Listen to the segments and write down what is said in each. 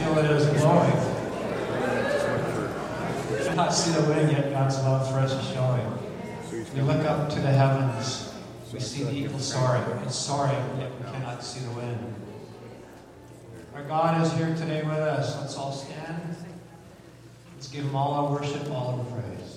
feel it is blowing. You cannot see the wind, yet God's love for us is showing. We look up to the heavens, we see the eagle soaring. It's soaring, yet we cannot see the wind. Our God is here today with us. Let's all stand. Let's give Him all our worship, all our praise.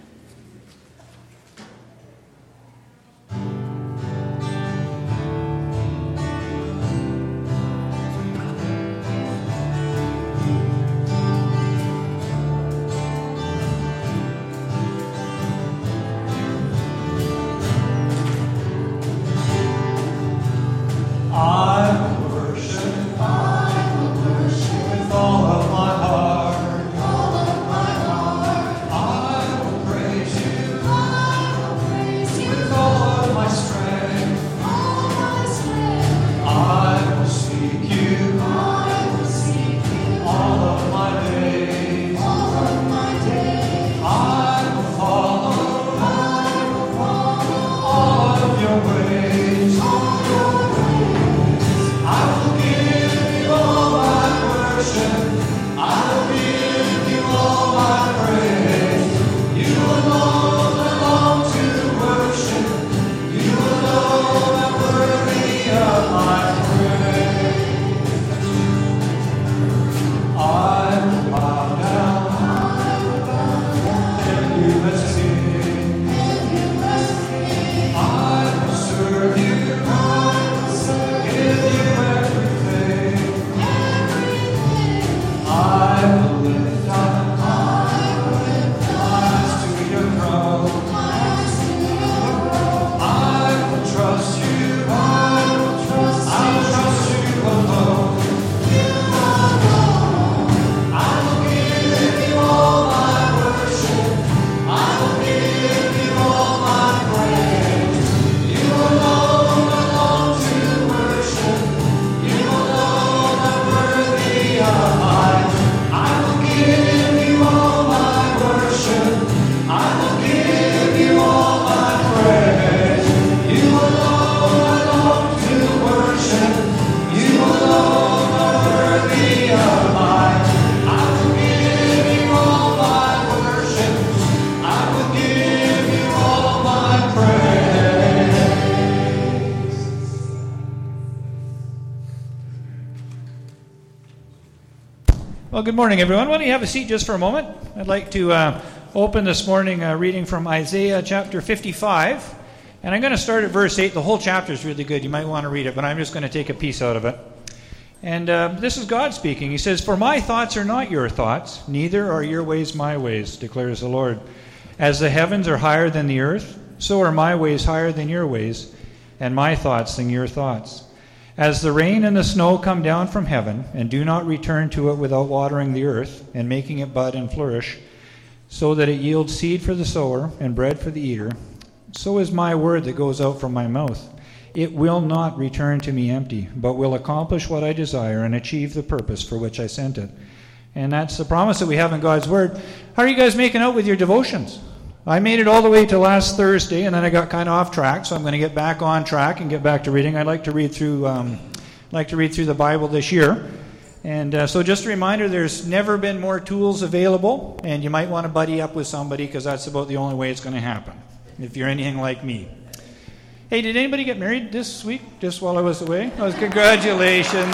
Well, good morning, everyone. Why don't you have a seat just for a moment? I'd like to open this morning reading from Isaiah chapter 55. And I'm going to start at verse 8. The whole chapter is really good. You might want to read it, but I'm just going to take a piece out of it. And this is God speaking. He says, "For my thoughts are not your thoughts, neither are your ways my ways, declares the Lord. As the heavens are higher than the earth, so are my ways higher than your ways, and my thoughts than your thoughts. As the rain and the snow come down from heaven, and do not return to it without watering the earth, and making it bud and flourish, so that it yields seed for the sower and bread for the eater, so is my word that goes out from my mouth. It will not return to me empty, but will accomplish what I desire and achieve the purpose for which I sent it." And that's the promise that we have in God's word. How are you guys making out with your devotions? I made it all the way to last Thursday, and then I got kind of off track, so I'm going to get back on track and get back to reading. I'd like to read through the Bible this year. And so just a reminder, there's never been more tools available, and you might want to buddy up with somebody, because that's about the only way it's going to happen, if you're anything like me. Hey, did anybody get married this week, just while I was away? Oh, congratulations.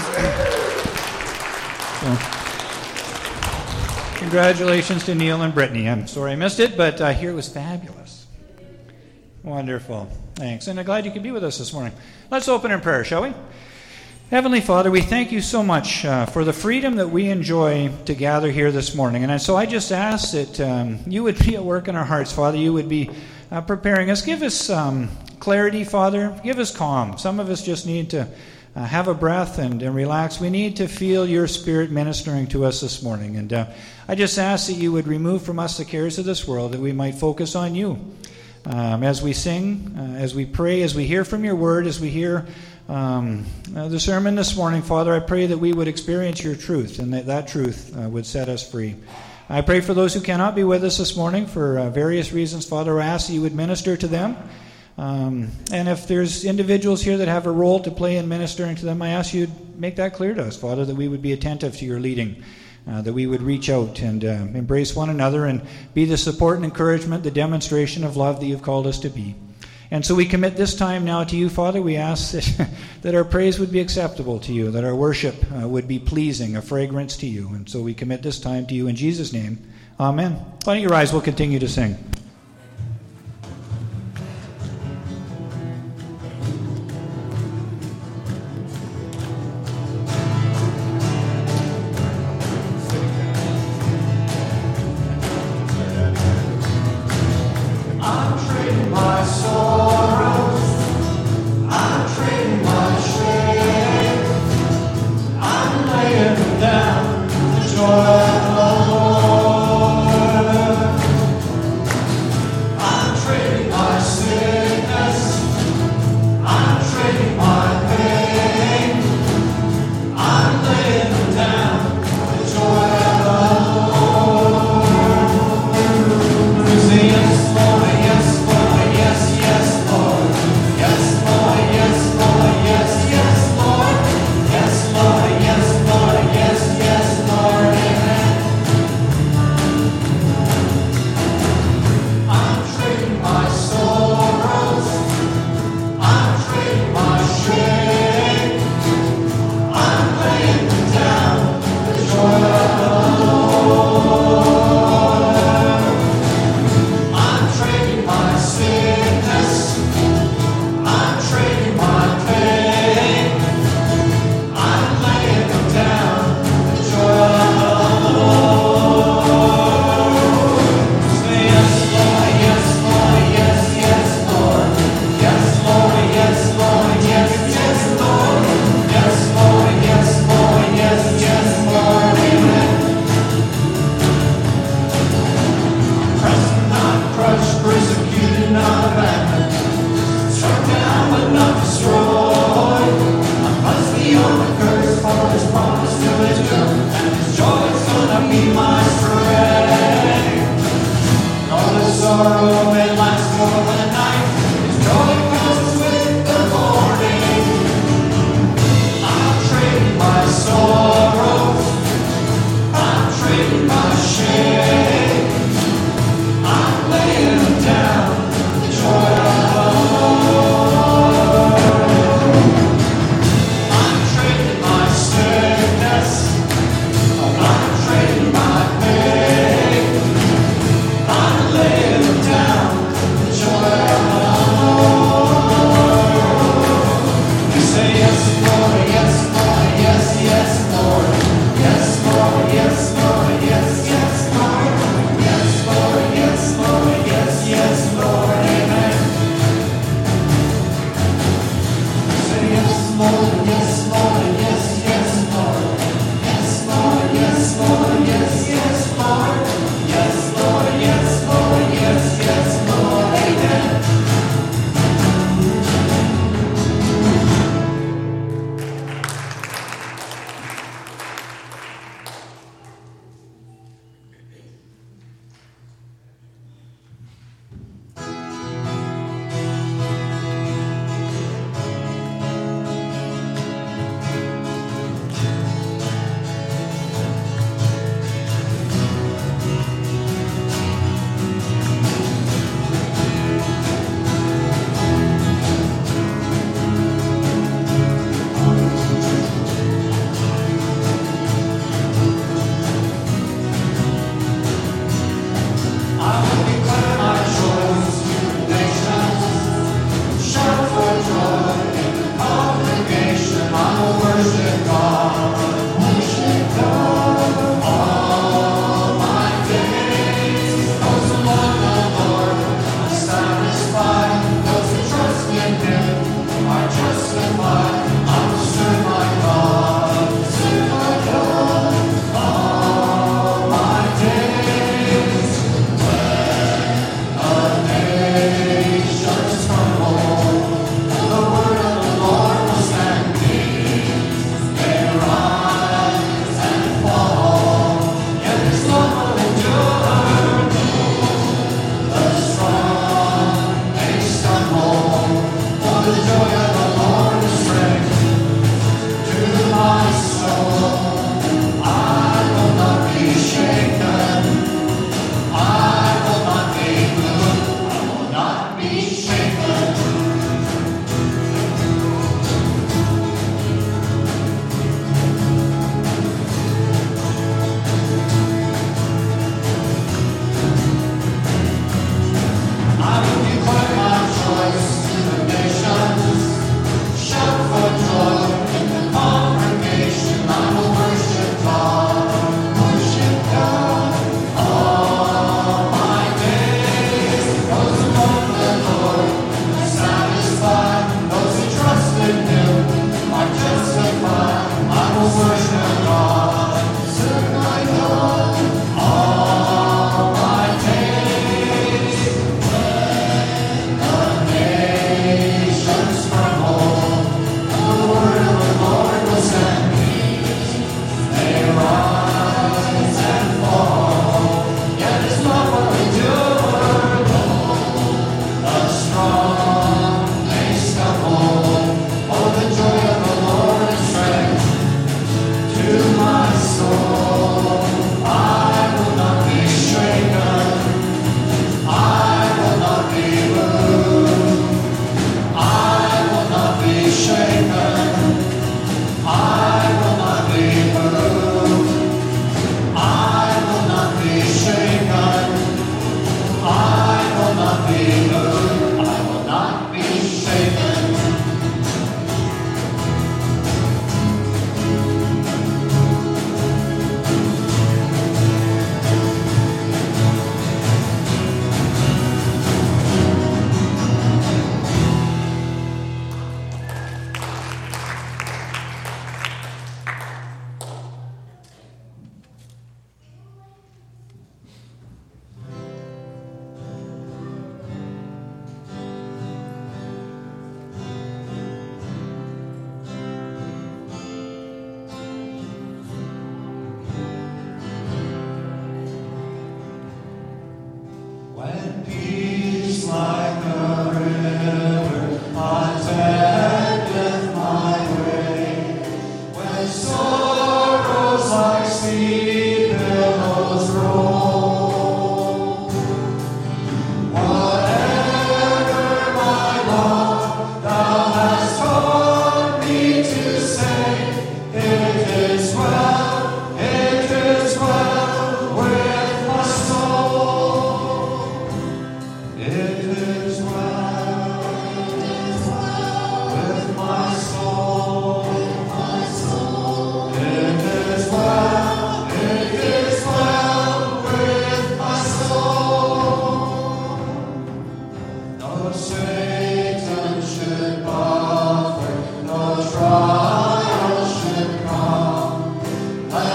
Congratulations to Neil and Brittany. I'm sorry I missed it, but I hear it was fabulous. Wonderful. Thanks. And I'm glad you could be with us this morning. Let's open in prayer, shall we? Heavenly Father, we thank you so much for the freedom that we enjoy to gather here this morning. And so I just ask that you would be at work in our hearts, Father. You would be preparing us. Give us clarity, Father. Give us calm. Some of us just need to have a breath and relax. We need to feel your Spirit ministering to us this morning. And I just ask that you would remove from us the cares of this world, that we might focus on you. As we sing, as we pray, as we hear from your word, as we hear the sermon this morning, Father, I pray that we would experience your truth, and that truth would set us free. I pray for those who cannot be with us this morning for various reasons, Father. I ask that you would minister to them. And if there's individuals here that have a role to play in ministering to them, I ask you to make that clear to us, Father, that we would be attentive to your leading, that we would reach out and embrace one another and be the support and encouragement, the demonstration of love that you've called us to be. And so we commit this time now to you, Father. We ask that our praise would be acceptable to you, that our worship would be pleasing, a fragrance to you. And so we commit this time to you in Jesus' name. Amen. Why don't you rise? We'll continue to sing. Down the joy of the Lord.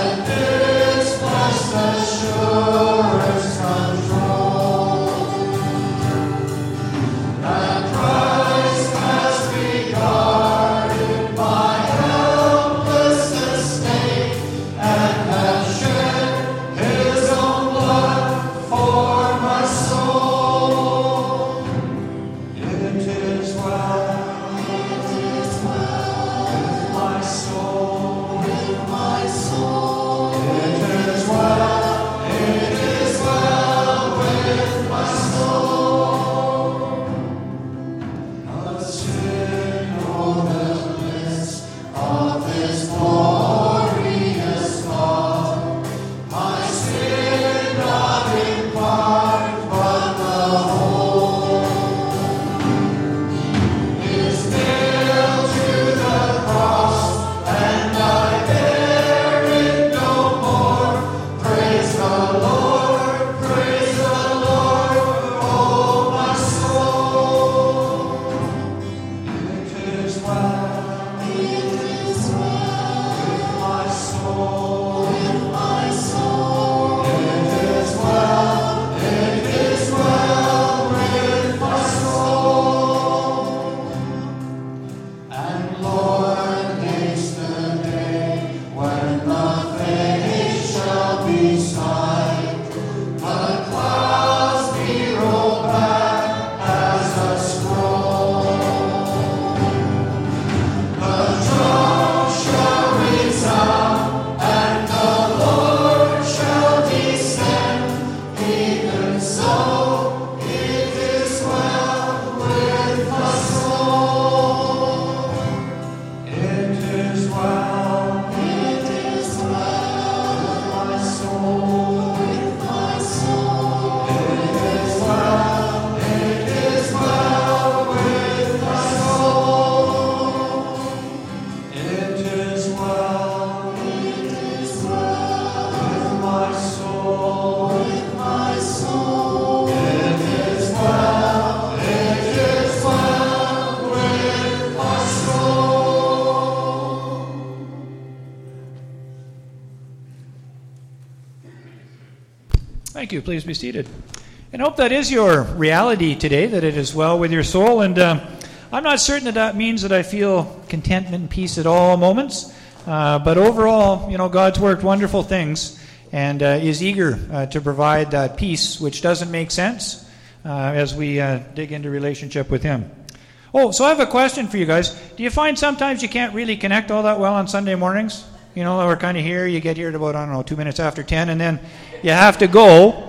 Thank you. Please be seated. And I hope that is your reality today, that it is well with your soul. And I'm not certain that means that I feel contentment and peace at all moments. But overall, God's worked wonderful things and is eager to provide that peace, which doesn't make sense as we dig into relationship with Him. Oh, so I have a question for you guys. Do you find sometimes you can't really connect all that well on Sunday mornings? We're kind of here. You get here at about, 2 minutes after 10, and then you have to go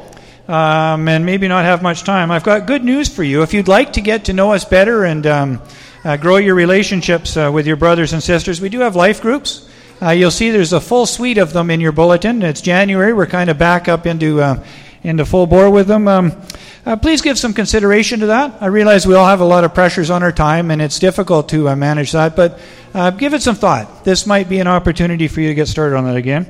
and maybe not have much time. I've got good news for you. If you'd like to get to know us better and grow your relationships with your brothers and sisters, we do have life groups. You'll see there's a full suite of them in your bulletin. It's January. We're kind of back up into full bore with them. Please give some consideration to that. I realize we all have a lot of pressures on our time, and it's difficult to manage that, but give it some thought. This might be an opportunity for you to get started on that again.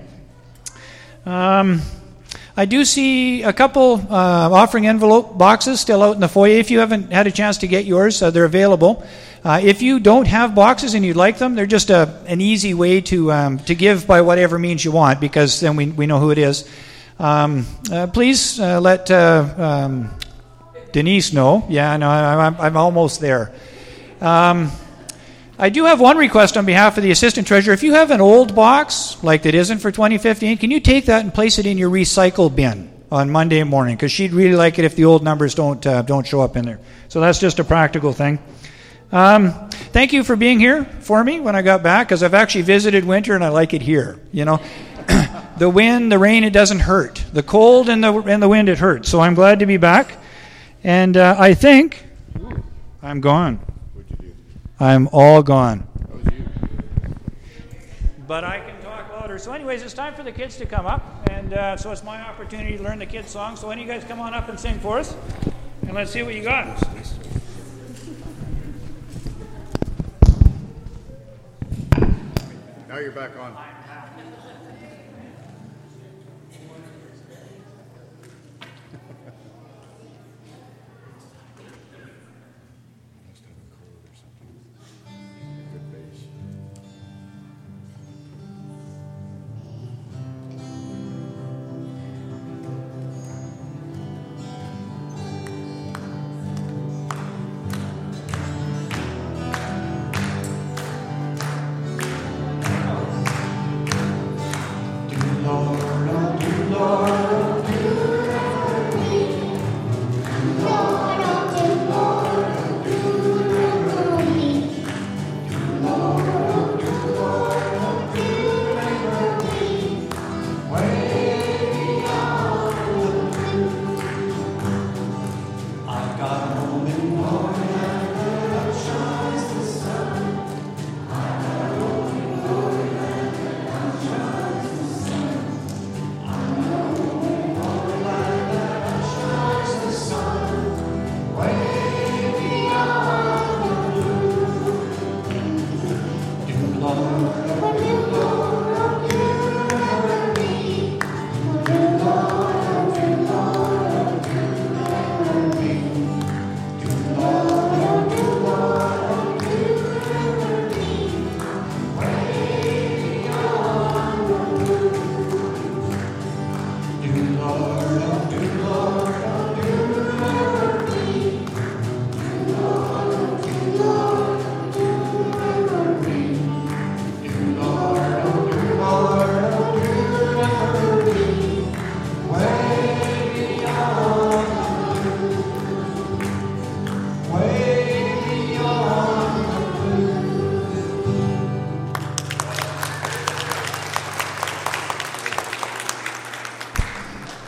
I do see a couple offering envelope boxes still out in the foyer. If you haven't had a chance to get yours, they're available. If you don't have boxes and you'd like them, they're just an easy way to give by whatever means you want, because then we know who it is. Please let Denise know. Yeah, no, I'm almost there. I do have one request on behalf of the assistant treasurer. If you have an old box, like that isn't for 2015, can you take that and place it in your recycle bin on Monday morning? Because she'd really like it if the old numbers don't show up in there. So that's just a practical thing. Thank you for being here for me when I got back, because I've actually visited winter and I like it here. The wind, the rain, it doesn't hurt. The cold and the wind, it hurts. So I'm glad to be back. And I think I'm gone. What'd you do? I'm all gone. That was you. But I can talk louder. So anyways, it's time for the kids to come up. And so it's my opportunity to learn the kids' song. So why don't you guys come on up and sing for us? And let's see what you got. Now you're back on.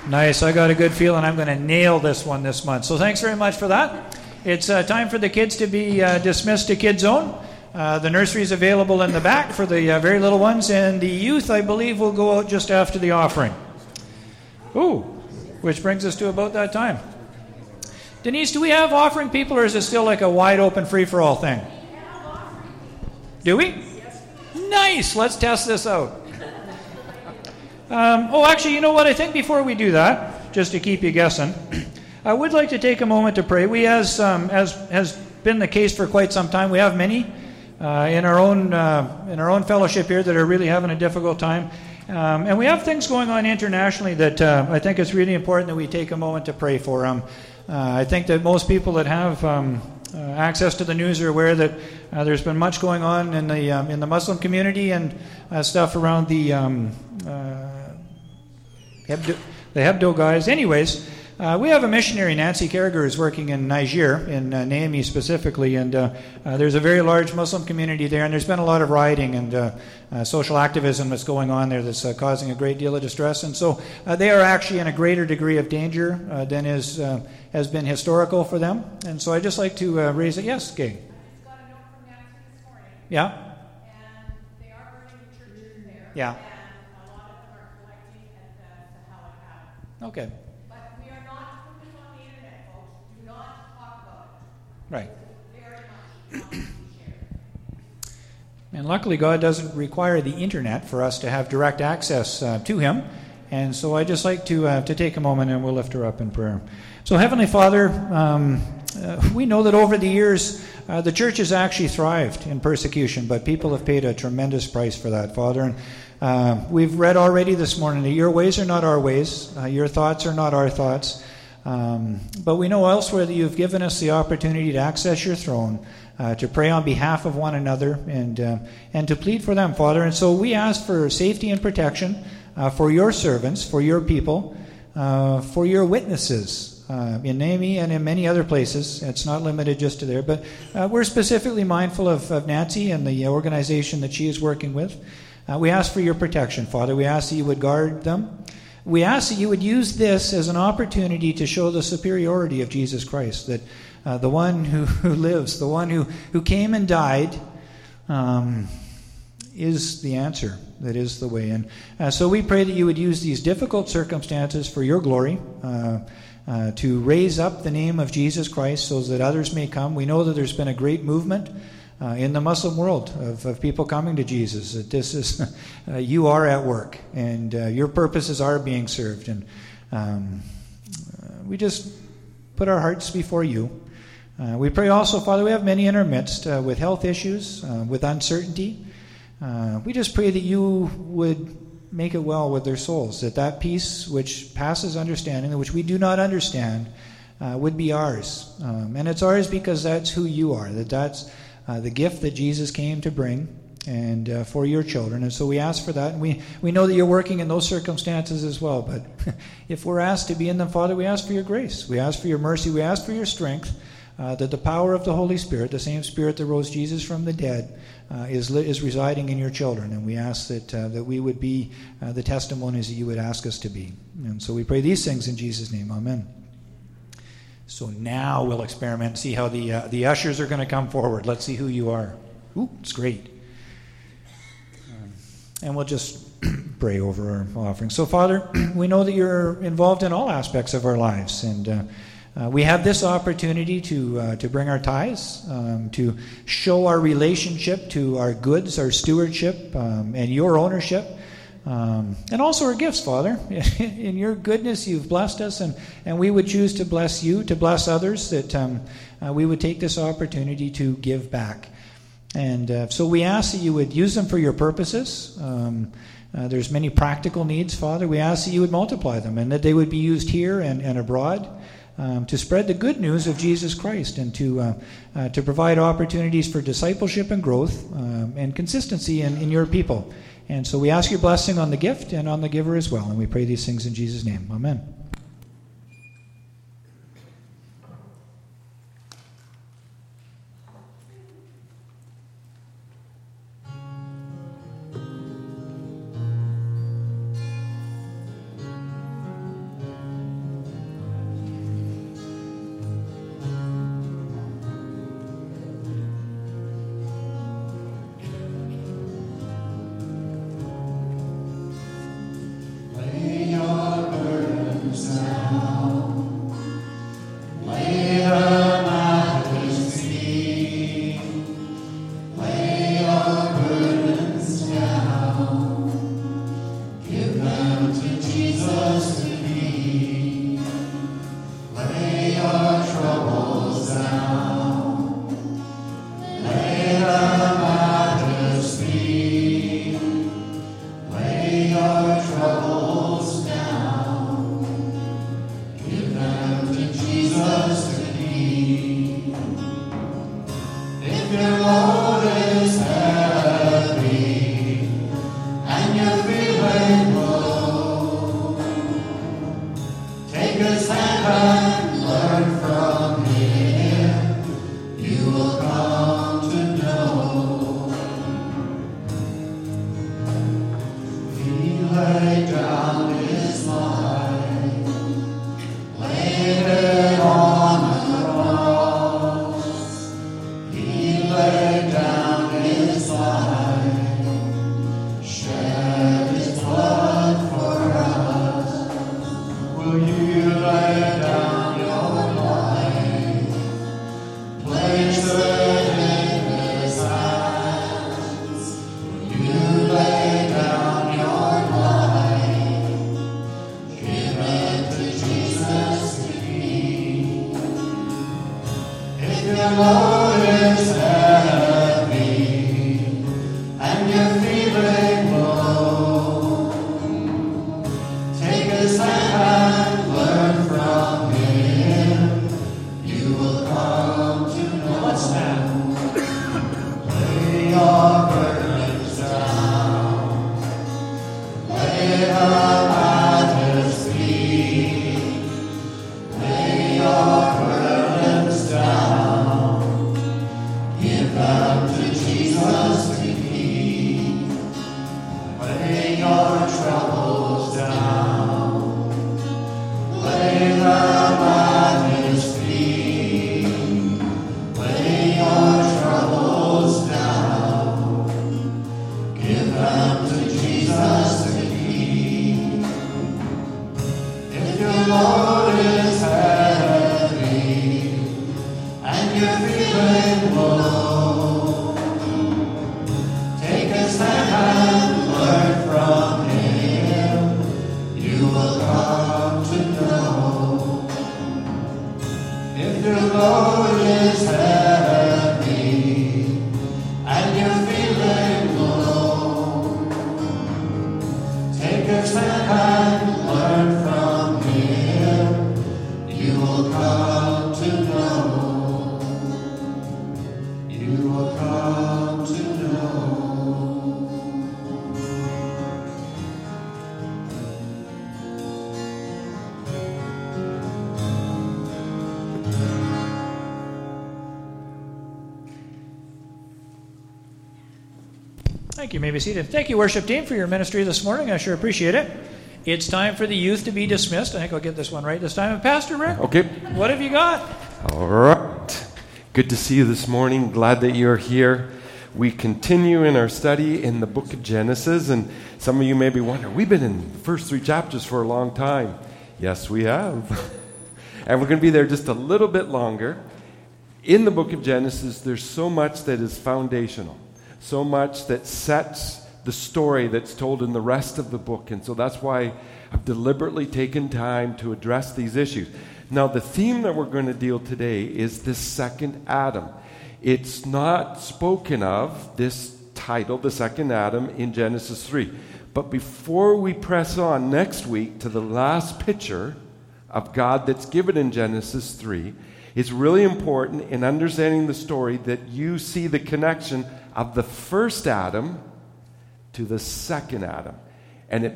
Nice. I got a good feeling I'm going to nail this one this month. So thanks very much for that. It's time for the kids to be dismissed to Kids Zone. The nursery is available in the back for the very little ones, and the youth, I believe, will go out just after the offering. Ooh, which brings us to about that time. Denise, do we have offering people, or is it still like a wide-open free-for-all thing? Do we? Nice. Let's test this out. Actually, you know what? I think before we do that, just to keep you guessing, I would like to take a moment to pray. We, as has been the case for quite some time, we have many in our own fellowship here that are really having a difficult time, and we have things going on internationally that I think it's really important that we take a moment to pray for. I think that most people that have access to the news are aware that there's been much going on in the Muslim community and stuff around the Hebdo guys. Anyways, we have a missionary, Nancy Carragher, who's working in Niger, in Niamey specifically, and there's a very large Muslim community there, and there's been a lot of rioting and social activism that's going on there that's causing a great deal of distress, and so they are actually in a greater degree of danger than has been historical for them, and so I'd just like to raise it. Yes, Gay? I just got a note from Nancy this morning. Yeah? And they are burning the churches there. Yeah. And a lot of them are collecting at the Sahel. Okay. But we are not focused on the internet, folks. Do not talk about it. Right. Very much not to be shared. And luckily, God doesn't require the internet for us to have direct access to Him. And so I'd just like to take a moment and we'll lift her up in prayer. So Heavenly Father, we know that over the years the church has actually thrived in persecution, but people have paid a tremendous price for that, Father. And we've read already this morning that your ways are not our ways, your thoughts are not our thoughts. But we know elsewhere that you've given us the opportunity to access your throne, to pray on behalf of one another, and to plead for them, Father. And so we ask for safety and protection for your servants, for your people, for your witnesses in Niamey and in many other places. It's not limited just to there, but we're specifically mindful of Nancy and the organization that she is working with. We ask for your protection, Father. We ask that you would guard them. We ask that you would use this as an opportunity to show the superiority of Jesus Christ, that the one who lives, the one who came and died, is the answer, that is the way. And so we pray that you would use these difficult circumstances for your glory, to raise up the name of Jesus Christ so that others may come. We know that there's been a great movement in the Muslim world of people coming to Jesus, that this is, you are at work, and your purposes are being served. And we just put our hearts before you. We pray also, Father, we have many in our midst with health issues, with uncertainty. We just pray that you would make it well with their souls, that peace which passes understanding, which we do not understand, would be ours. And it's ours because that's who you are, that's the gift that Jesus came to bring and for your children. And so we ask for that. And we know that you're working in those circumstances as well. But if we're asked to be in them, Father, we ask for your grace. We ask for your mercy. We ask for your strength, that the power of the Holy Spirit, the same Spirit that rose Jesus from the dead, is residing in your children. And we ask that we would be the testimonies that you would ask us to be. And so we pray these things in Jesus' name. Amen. So now we'll experiment and see how the ushers are going to come forward. Let's see who you are. Ooh, it's great. And we'll just pray over our offering. So, Father, we know that you're involved in all aspects of our lives. And we have this opportunity to bring our tithes, to show our relationship to our goods, our stewardship, and your ownership. And also our gifts, Father. In your goodness, you've blessed us, and we would choose to bless you, to bless others, that we would take this opportunity to give back. And so we ask that you would use them for your purposes. There's many practical needs, Father. We ask that you would multiply them, and that they would be used here and abroad to spread the good news of Jesus Christ, and to provide opportunities for discipleship and growth and consistency in your people. And so we ask your blessing on the gift and on the giver as well. And we pray these things in Jesus' name. Amen. Thank you. You may be seated. Thank you, worship team, for your ministry this morning. I sure appreciate it. It's time for the youth to be dismissed. I think I'll get this one right this time. Pastor Rick, okay. What have you got? All right. Good to see you this morning. Glad that you're here. We continue in our study in the book of Genesis, and some of you may be wondering, we've been in the first 3 chapters for a long time. Yes, we have. And we're going to be there just a little bit longer. In the book of Genesis, there's so much that is foundational, so much that sets the story that's told in the rest of the book. And so that's why I've deliberately taken time to address these issues. Now, the theme that we're going to deal today is this second Adam. It's not spoken of, this title, the second Adam, in Genesis 3. But before we press on next week to the last picture of God that's given in Genesis 3, it's really important in understanding the story that you see the connection of the first Adam to the second Adam. And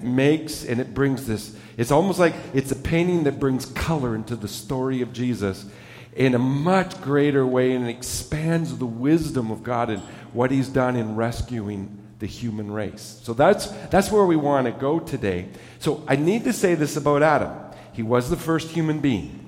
it brings this, it's almost like it's a painting that brings color into the story of Jesus in a much greater way, and expands the wisdom of God and what he's done in rescuing the human race. So that's where we want to go today. So I need to say this about Adam. He was the first human being.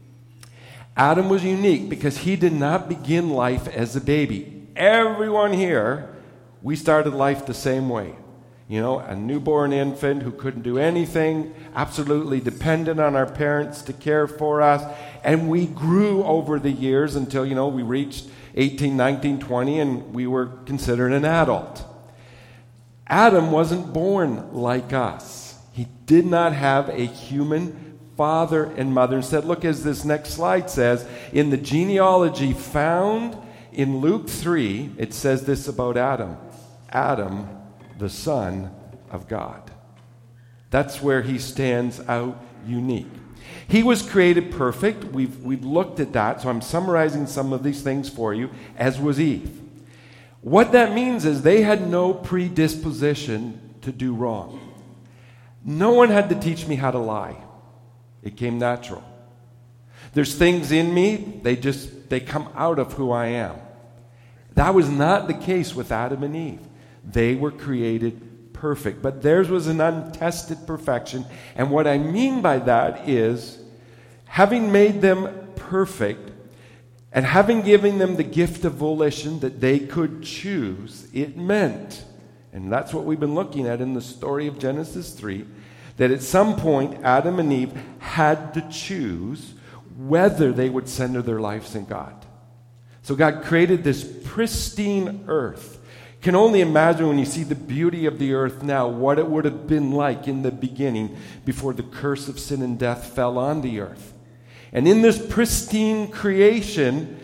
Adam was unique because he did not begin life as a baby. Everyone here, we started life the same way. You know, a newborn infant who couldn't do anything, absolutely dependent on our parents to care for us. And we grew over the years until, we reached 18, 19, 20, and we were considered an adult. Adam wasn't born like us. He did not have a human father and mother. Instead, look as this next slide says, in the genealogy found in Luke 3, it says this about Adam. Adam, the Son of God. That's where he stands out unique. He was created perfect. We've looked at that, so I'm summarizing some of these things for you, as was Eve. What that means is they had no predisposition to do wrong. No one had to teach me how to lie. It came natural. There's things in me, they come out of who I am. That was not the case with Adam and Eve. They were created perfect, but theirs was an untested perfection. And what I mean by that is, having made them perfect and having given them the gift of volition that they could choose, it meant, and that's what we've been looking at in the story of Genesis 3, that at some point Adam and Eve had to choose whether they would center their lives in God. So God created this pristine earth. You can only imagine when you see the beauty of the earth now, what it would have been like in the beginning before the curse of sin and death fell on the earth. And in this pristine creation,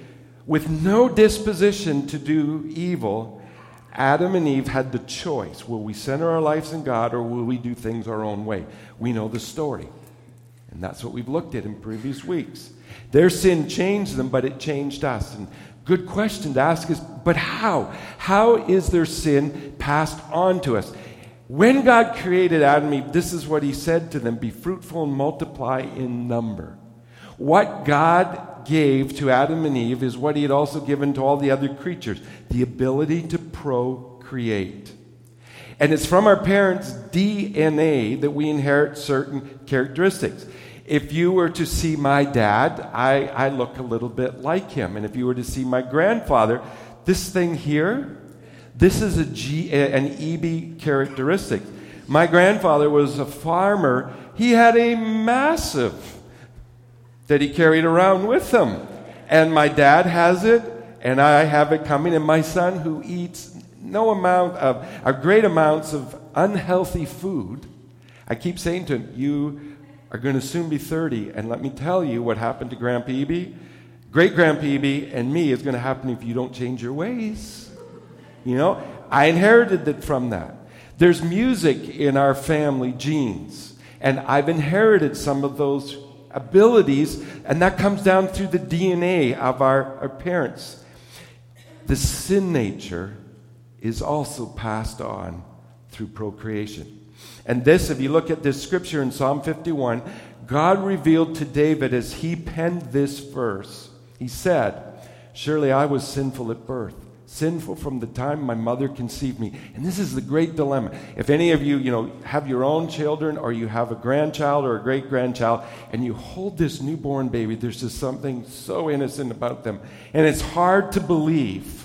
With no disposition to do evil, Adam and Eve had the choice. Will we center our lives in God, or will we do things our own way? We know the story. And that's what we've looked at in previous weeks. Their sin changed them, but it changed us. And good question to ask is, but how? How is their sin passed on to us? When God created Adam and Eve, this is what he said to them: be fruitful and multiply in number. What God gave to Adam and Eve is what he had also given to all the other creatures: the ability to procreate. And it's from our parents' DNA that we inherit certain characteristics. If you were to see my dad, I look a little bit like him. And if you were to see my grandfather, this thing here, this is an EB characteristic. My grandfather was a farmer. He had a massive that he carried around with him. And my dad has it, and I have it coming. And my son, who eats great amounts of unhealthy food, I keep saying to him, you are going to soon be 30, and let me tell you what happened to Grandpa Eby, Great-Grandpa Eby, and me is going to happen if you don't change your ways. You know, I inherited it from that. There's music in our family genes, and I've inherited some of those abilities, and that comes down through the DNA of our parents. The sin nature is also passed on through procreation. And this, if you look at this scripture in Psalm 51, God revealed to David as he penned this verse. He said, surely I was sinful at birth, sinful from the time my mother conceived me. And this is the great dilemma. If any of you, have your own children, or you have a grandchild or a great-grandchild, and you hold this newborn baby, there's just something so innocent about them. And it's hard to believe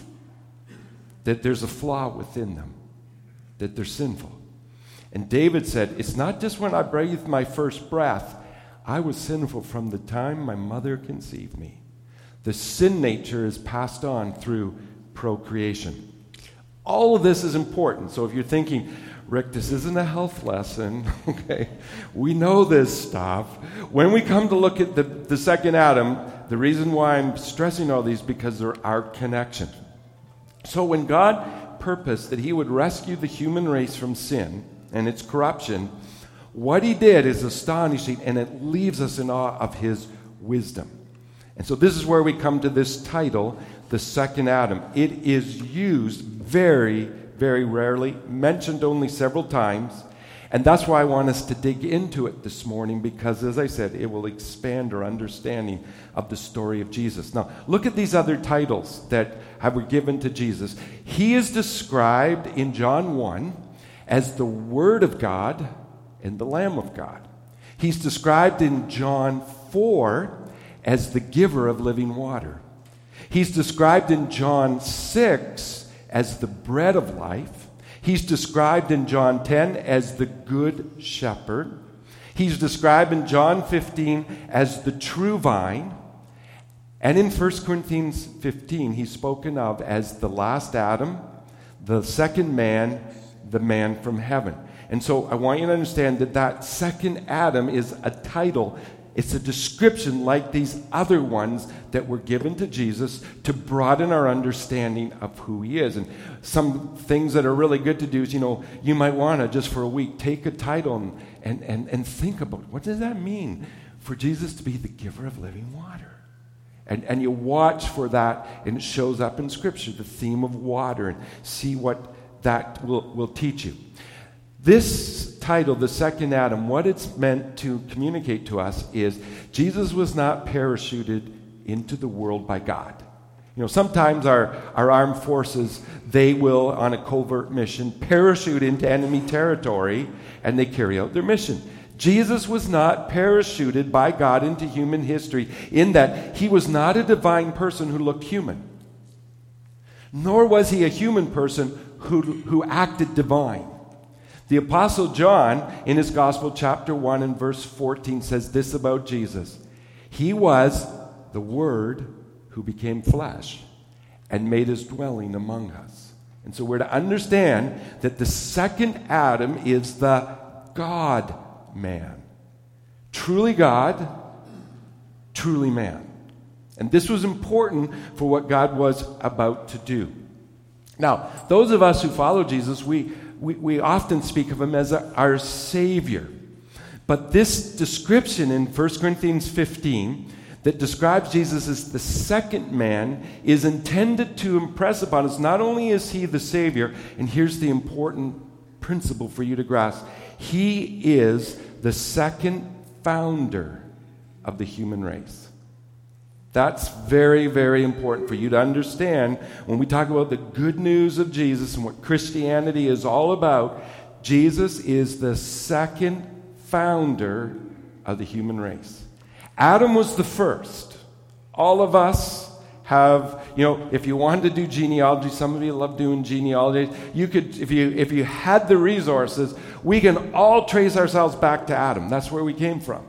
that there's a flaw within them, that they're sinful. And David said, it's not just when I breathed my first breath. I was sinful from the time my mother conceived me. The sin nature is passed on through procreation. All of this is important. So if you're thinking, Rick, this isn't a health lesson, okay? We know this stuff. When we come to look at the second Adam, the reason why I'm stressing all these, because there are connections. So when God purposed that he would rescue the human race from sin and its corruption, what he did is astonishing, and it leaves us in awe of his wisdom. And so this is where we come to this title, the second Adam. It is used very, very rarely, mentioned only several times, and that's why I want us to dig into it this morning, because, as I said, it will expand our understanding of the story of Jesus. Now, look at these other titles that were given to Jesus. He is described in John 1 as the Word of God and the Lamb of God. He's described in John 4 as the giver of living water. He's described in John 6 as the bread of life. He's described in John 10 as the good shepherd. He's described in John 15 as the true vine. And in 1 Corinthians 15, he's spoken of as the last Adam, the second man, the man from heaven. And so I want you to understand that second Adam is a title. It's a description like these other ones that were given to Jesus to broaden our understanding of who he is. And some things that are really good to do is, you might want to, just for a week, take a title and think about, what does that mean for Jesus to be the giver of living water? And you watch for that, and it shows up in Scripture, the theme of water, and see what that will teach you. This title, the second Adam, what it's meant to communicate to us is Jesus was not parachuted into the world by God. Sometimes our armed forces, they will, on a covert mission, parachute into enemy territory, and they carry out their mission. Jesus was not parachuted by God into human history, in that he was not a divine person who looked human. Nor was he a human person who acted divine. The Apostle John, in his Gospel, chapter 1 and verse 14, says this about Jesus. He was the Word who became flesh and made his dwelling among us. And so we're to understand that the second Adam is the God-man. Truly God, truly man. And this was important for what God was about to do. Now, those of us who follow Jesus, we often speak of him as our Savior. But this description in 1 Corinthians 15 that describes Jesus as the second man is intended to impress upon us, not only is he the Savior, and here's the important principle for you to grasp, he is the second founder of the human race. That's very, very important for you to understand when we talk about the good news of Jesus and what Christianity is all about. Jesus is the second founder of the human race. Adam was the first. All of us have, if you wanted to do genealogy, some of you love doing genealogy, you could, if you had the resources, we can all trace ourselves back to Adam. That's where we came from.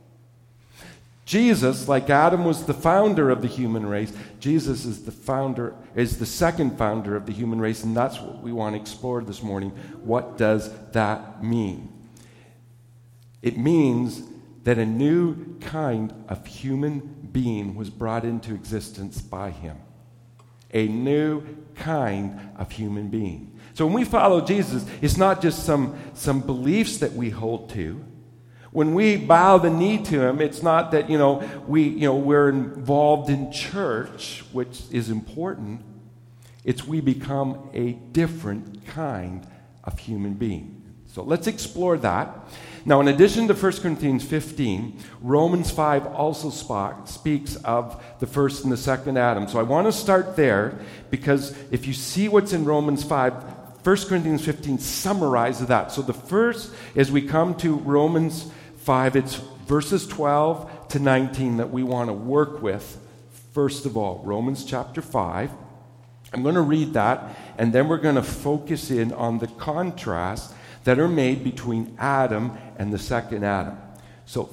Jesus, like Adam was the founder of the human race, Jesus is the second founder of the human race, and that's what we want to explore this morning. What does that mean? It means that a new kind of human being was brought into existence by him. A new kind of human being. So when we follow Jesus, it's not just some beliefs that we hold to. When we bow the knee to him, it's not that we're involved in church, which is important. It's we become a different kind of human being. So let's explore that. Now, in addition to 1 Corinthians 15, Romans 5 also speaks of the first and the second Adam. So I want to start there because if you see what's in Romans 5, 1 Corinthians 15 summarizes that. So the first, as we come to Romans 5, it's verses 12 to 19 that we want to work with. First of all, Romans chapter 5. I'm going to read that, and then we're going to focus in on the contrast that are made between Adam and the second Adam. So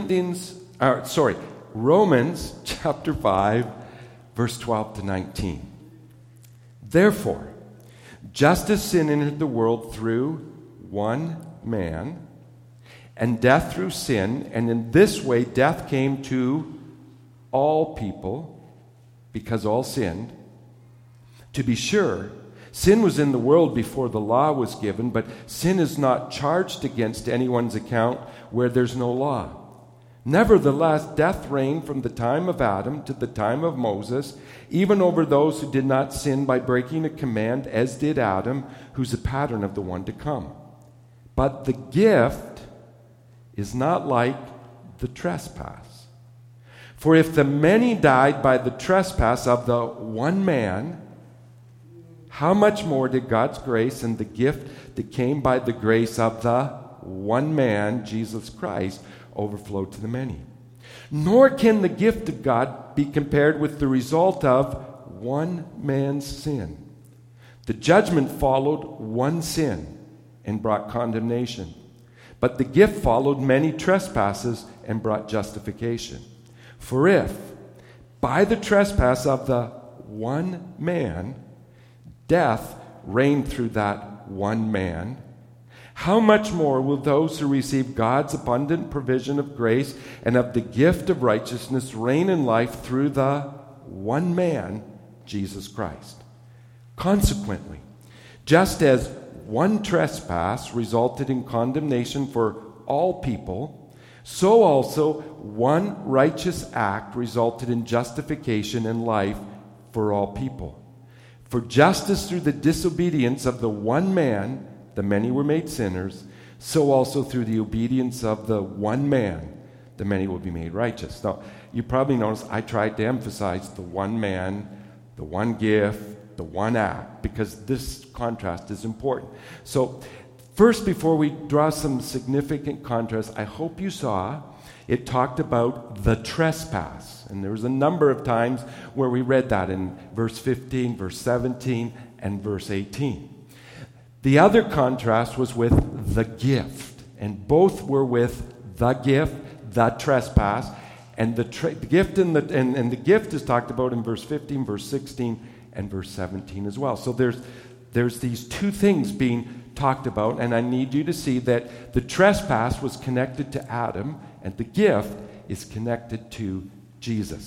Romans chapter 5, verse 12 to 19. Therefore, just as sin entered the world through one man, and death through sin, and in this way death came to all people, because all sinned. To be sure, sin was in the world before the law was given, but sin is not charged against anyone's account where there's no law. Nevertheless, death reigned from the time of Adam to the time of Moses, even over those who did not sin by breaking a command, as did Adam, who's a pattern of the one to come. But the gift is not like the trespass. For if the many died by the trespass of the one man, how much more did God's grace and the gift that came by the grace of the one man, Jesus Christ, overflow to the many? Nor can the gift of God be compared with the result of one man's sin. The judgment followed one sin and brought condemnation. But the gift followed many trespasses and brought justification. For if, by the trespass of the one man, death reigned through that one man, how much more will those who receive God's abundant provision of grace and of the gift of righteousness reign in life through the one man, Jesus Christ? Consequently, just as one trespass resulted in condemnation for all people, so also one righteous act resulted in justification and life for all people. For just as through the disobedience of the one man the many were made sinners, so also through the obedience of the one man the many will be made righteous. Now, you probably noticed I tried to emphasize the one man, the one gift, the one act, because this contrast is important. So, first, before we draw some significant contrast, I hope you saw it talked about the trespass. And there was a number of times where we read that in verse 15, verse 17, and verse 18. The other contrast was with the gift. And both were with the gift, the trespass, and the gift and the gift is talked about in verse 15, verse 16, and verse 17 as well. So there's these two things being talked about, and I need you to see that the trespass was connected to Adam, and the gift is connected to Jesus.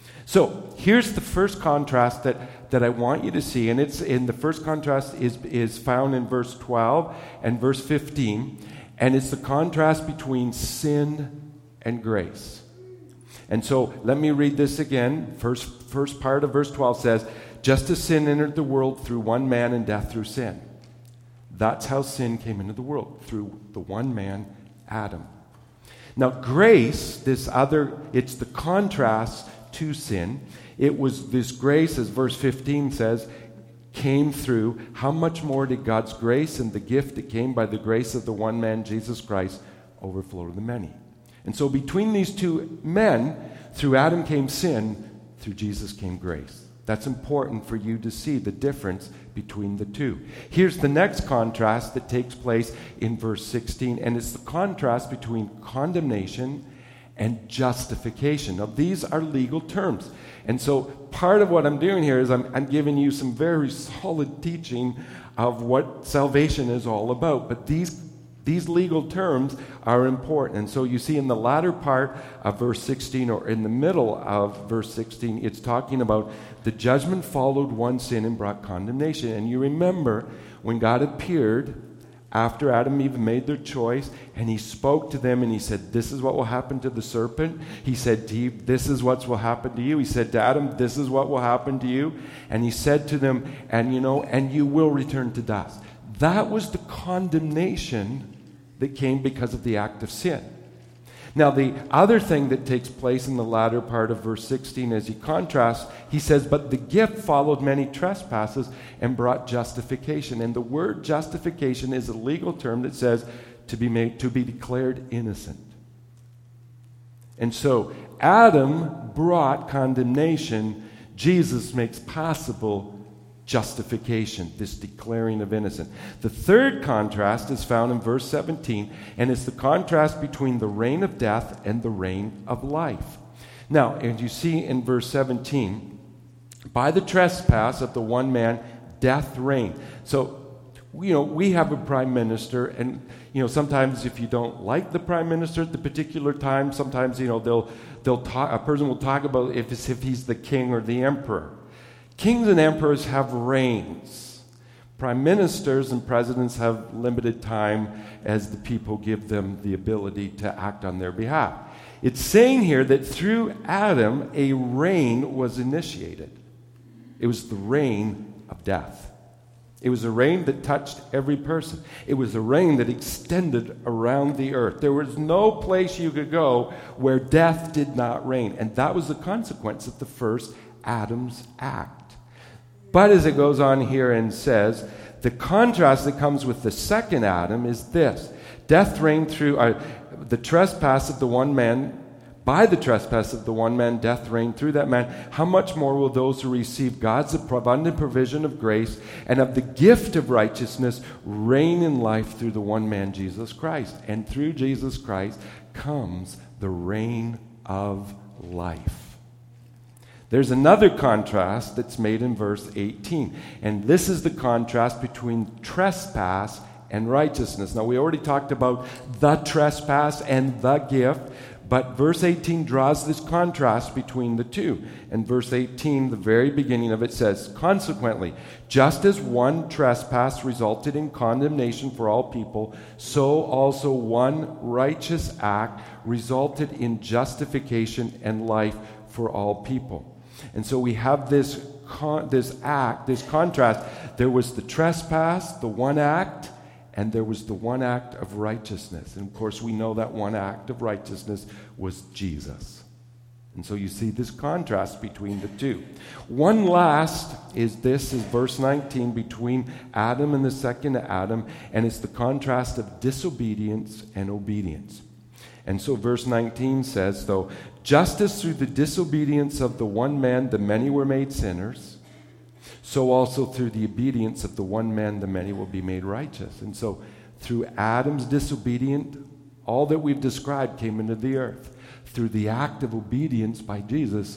So here's the first contrast that I want you to see, and it's in the first contrast is found in verse 12 and verse 15, and it's the contrast between sin and grace. And so let me read this again. First part of verse 12 says, just as sin entered the world through one man and death through sin. That's how sin came into the world, through the one man, Adam. Now grace, it's the contrast to sin. It was this grace, as verse 15 says, came through. How much more did God's grace and the gift that came by the grace of the one man, Jesus Christ, overflow to the many? And so between these two men, through Adam came sin, through Jesus came grace. That's important for you to see the difference between the two. Here's the next contrast that takes place in verse 16, and it's the contrast between condemnation and justification. Now, these are legal terms. And so part of what I'm doing here is I'm giving you some very solid teaching of what salvation is all about. But these legal terms are important. And so you see in the latter part of verse 16, or in the middle of verse 16, it's talking about the judgment followed one sin and brought condemnation. And you remember when God appeared after Adam and Eve made their choice, and he spoke to them and he said, this is what will happen to the serpent. He said to Eve, this is what will happen to you. He said to Adam, this is what will happen to you. And he said to them, and you will return to dust. That was the condemnation that came because of the act of sin. Now, the other thing that takes place in the latter part of verse 16, as he contrasts, he says, but the gift followed many trespasses and brought justification. And the word justification is a legal term that says to be declared innocent. And so Adam brought condemnation. Jesus makes possible justification, this declaring of innocence. The third contrast is found in verse 17, and it's the contrast between the reign of death and the reign of life. Now, as you see in verse 17, by the trespass of the one man, death reigned. So, we have a prime minister, and, sometimes if you don't like the prime minister at the particular time, sometimes, they'll talk, a person will talk about if he's the king or the emperor. Kings and emperors have reigns. Prime ministers and presidents have limited time as the people give them the ability to act on their behalf. It's saying here that through Adam, a reign was initiated. It was the reign of death. It was a reign that touched every person. It was a reign that extended around the earth. There was no place you could go where death did not reign. And that was the consequence of the first Adam's act. But as it goes on here and says, the contrast that comes with the second Adam is this. Death reigned through the trespass of the one man. By the trespass of the one man, death reigned through that man. How much more will those who receive God's abundant provision of grace and of the gift of righteousness reign in life through the one man, Jesus Christ? And through Jesus Christ comes the reign of life. There's another contrast that's made in verse 18. And this is the contrast between trespass and righteousness. Now, we already talked about the trespass and the gift, but verse 18 draws this contrast between the two. And verse 18, the very beginning of it says, consequently, just as one trespass resulted in condemnation for all people, so also one righteous act resulted in justification and life for all people. And so we have this contrast. There was the trespass, the one act, and there was the one act of righteousness. And of course, we know that one act of righteousness was Jesus. And so you see this contrast between the two. One last is verse 19 between Adam and the second Adam, and it's the contrast of disobedience and obedience. And so verse 19 says, though, just as through the disobedience of the one man the many were made sinners, so also through the obedience of the one man the many will be made righteous. And so through Adam's disobedience, all that we've described came into the earth. Through the act of obedience by Jesus,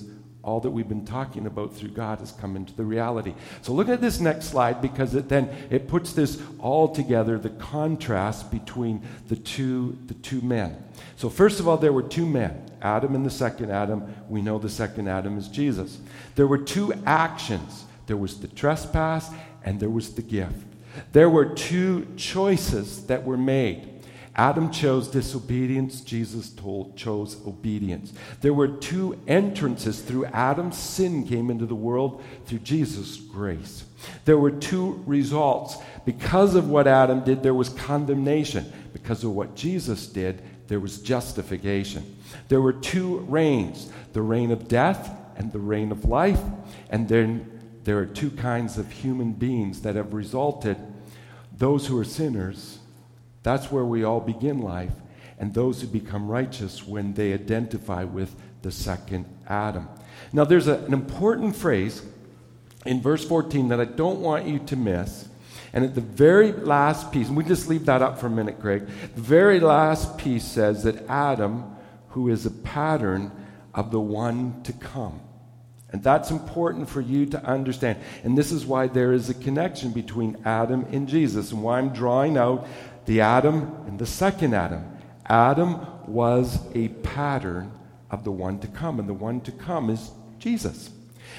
all that we've been talking about through God has come into the reality. So look at this next slide, because it puts this all together, the contrast between the two men. So first of all, there were two men, Adam and the second Adam. We know the second Adam is Jesus. There were two actions. There was the trespass and there was the gift. There were two choices that were made. Adam chose disobedience, Jesus chose obedience. There were two entrances. Through Adam's sin came into the world, through Jesus' grace. There were two results. Because of what Adam did, there was condemnation. Because of what Jesus did, there was justification. There were two reigns, the reign of death and the reign of life. And then there are two kinds of human beings that have resulted. Those who are sinners, that's where we all begin life, and those who become righteous when they identify with the second Adam. Now, there's an important phrase in verse 14 that I don't want you to miss. And at the very last piece, and we just leave that up for a minute, Craig. The very last piece says that Adam, who is a pattern of the one to come. And that's important for you to understand. And this is why there is a connection between Adam and Jesus, and why I'm drawing out the Adam and the second Adam. Adam was a pattern of the one to come, and the one to come is Jesus.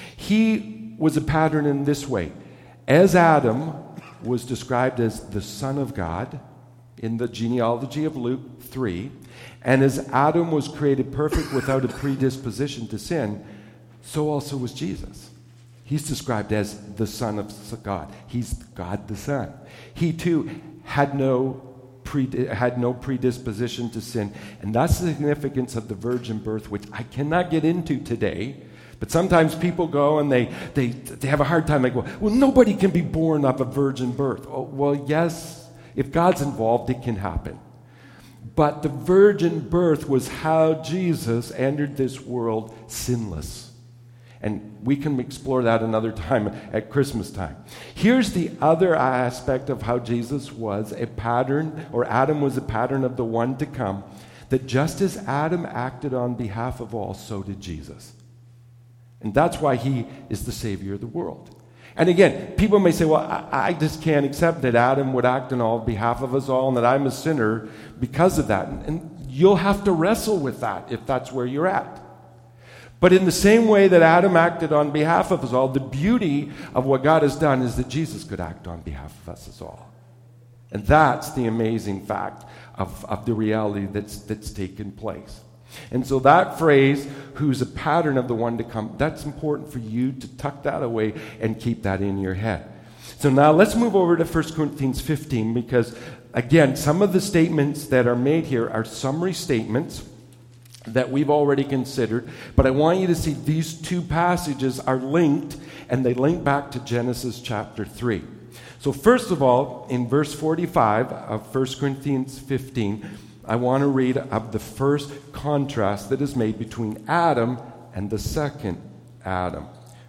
He was a pattern in this way. As Adam was described as the Son of God in the genealogy of Luke 3, and as Adam was created perfect without a predisposition to sin, so also was Jesus. He's described as the Son of God. He's God the Son. He too had no predisposition to sin. And that's the significance of the virgin birth, which I cannot get into today. But sometimes people go and they have a hard time. They go, well, nobody can be born of a virgin birth. Oh, well, yes, if God's involved, it can happen. But the virgin birth was how Jesus entered this world sinless. And we can explore that another time at Christmas time. Here's the other aspect of how Jesus was a pattern, or Adam was a pattern of the one to come, that just as Adam acted on behalf of all, so did Jesus. And that's why he is the Savior of the world. And again, people may say, well, I just can't accept that Adam would act on behalf of us all and that I'm a sinner because of that. And you'll have to wrestle with that if that's where you're at. But in the same way that Adam acted on behalf of us all, the beauty of what God has done is that Jesus could act on behalf of us all. And that's the amazing fact of the reality that's taken place. And so that phrase, who's a pattern of the one to come, that's important for you to tuck that away and keep that in your head. So now let's move over to 1 Corinthians 15, because again, some of the statements that are made here are summary statements that we've already considered, but I want you to see these two passages are linked, and they link back to Genesis chapter 3. So first of all, in verse 45 of 1 Corinthians 15, I want to read of the first contrast that is made between Adam and the second Adam.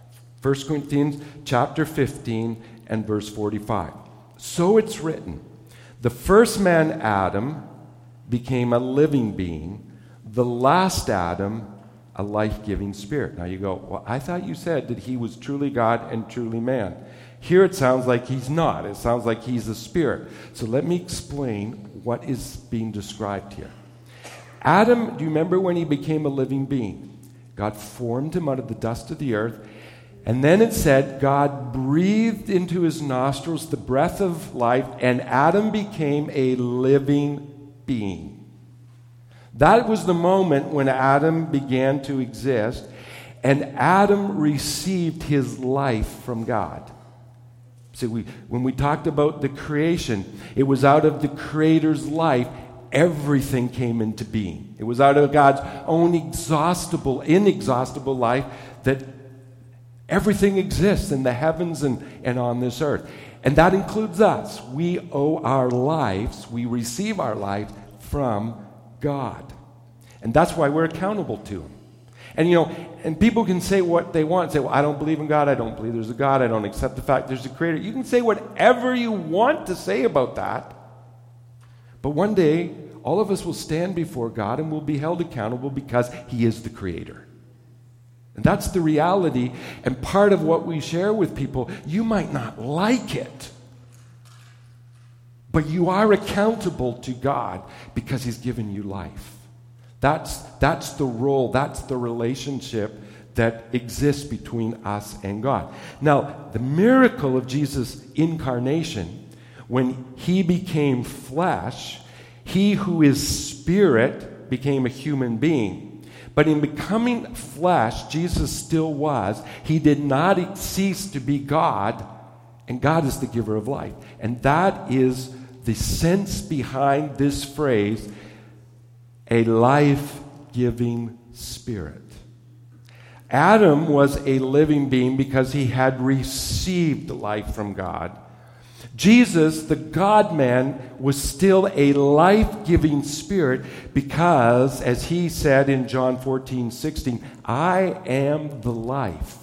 1 Corinthians chapter 15 and verse 45. So it's written, the first man, Adam, became a living being, the last Adam, a life-giving spirit. Now you go, well, I thought you said that he was truly God and truly man. Here it sounds like he's not. It sounds like he's a spirit. So let me explain what is being described here. Adam, do you remember when he became a living being? God formed him out of the dust of the earth. And then it said God breathed into his nostrils the breath of life, and Adam became a living being. That was the moment when Adam began to exist, and Adam received his life from God. See, when we talked about the creation, it was out of the Creator's life everything came into being. It was out of God's own inexhaustible life that everything exists in the heavens and on this earth. And that includes us. We owe our lives, we receive our life from God. And that's why we're accountable to him. And and people can say what they want. Say, well, I don't believe in God. I don't believe there's a God. I don't accept the fact there's a creator. You can say whatever you want to say about that. But one day, all of us will stand before God and will be held accountable because he is the creator. And that's the reality, and part of what we share with people. You might not like it, but you are accountable to God because He's given you life. That's the role, that's the relationship that exists between us and God. Now, the miracle of Jesus' incarnation, when He became flesh, He who is spirit became a human being. But in becoming flesh, Jesus still was. He did not cease to be God, and God is the giver of life. And that is the sense behind this phrase, a life-giving spirit. Adam was a living being because he had received life from God. Jesus, the God-man, was still a life-giving spirit because, as he said in John 14:16, I am the life.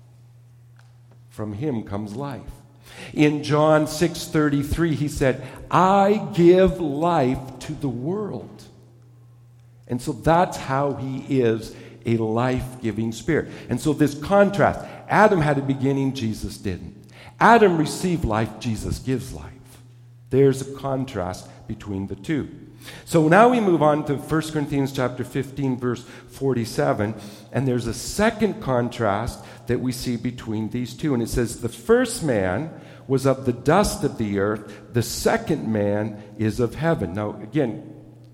From him comes life. In John 6:33, he said, I give life to the world. And so that's how he is a life-giving spirit. And so this contrast, Adam had a beginning, Jesus didn't. Adam received life, Jesus gives life. There's a contrast between the two. So now we move on to 1 Corinthians chapter 15, verse 47, and there's a second contrast that we see between these two. And it says, the first man was of the dust of the earth, the second man is of heaven. Now, again,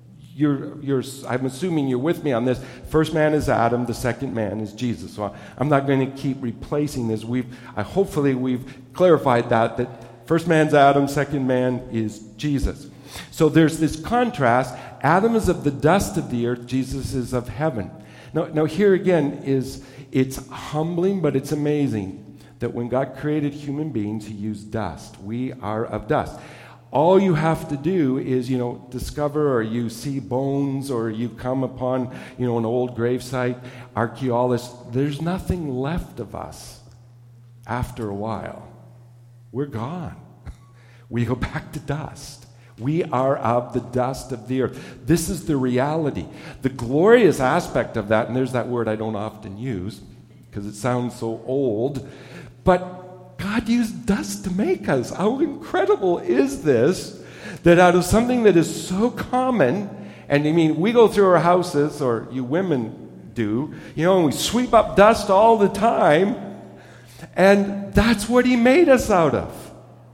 I'm assuming you're with me on this. First man is Adam, the second man is Jesus. So I'm not going to keep replacing this. Hopefully we've clarified that first man's Adam, second man is Jesus. So there's this contrast. Adam is of the dust of the earth, Jesus is of heaven. Now here again it's humbling, but it's amazing that when God created human beings, He used dust. We are of dust. All you have to do is, discover, or you see bones, or you come upon, an old gravesite, archaeologists. There's nothing left of us after a while. We're gone. We go back to dust. We are of the dust of the earth. This is the reality. The glorious aspect of that, and there's that word I don't often use because it sounds so old, but God used dust to make us. How incredible is this, that out of something that is so common, and we go through our houses, or you women do, and we sweep up dust all the time, and that's what He made us out of.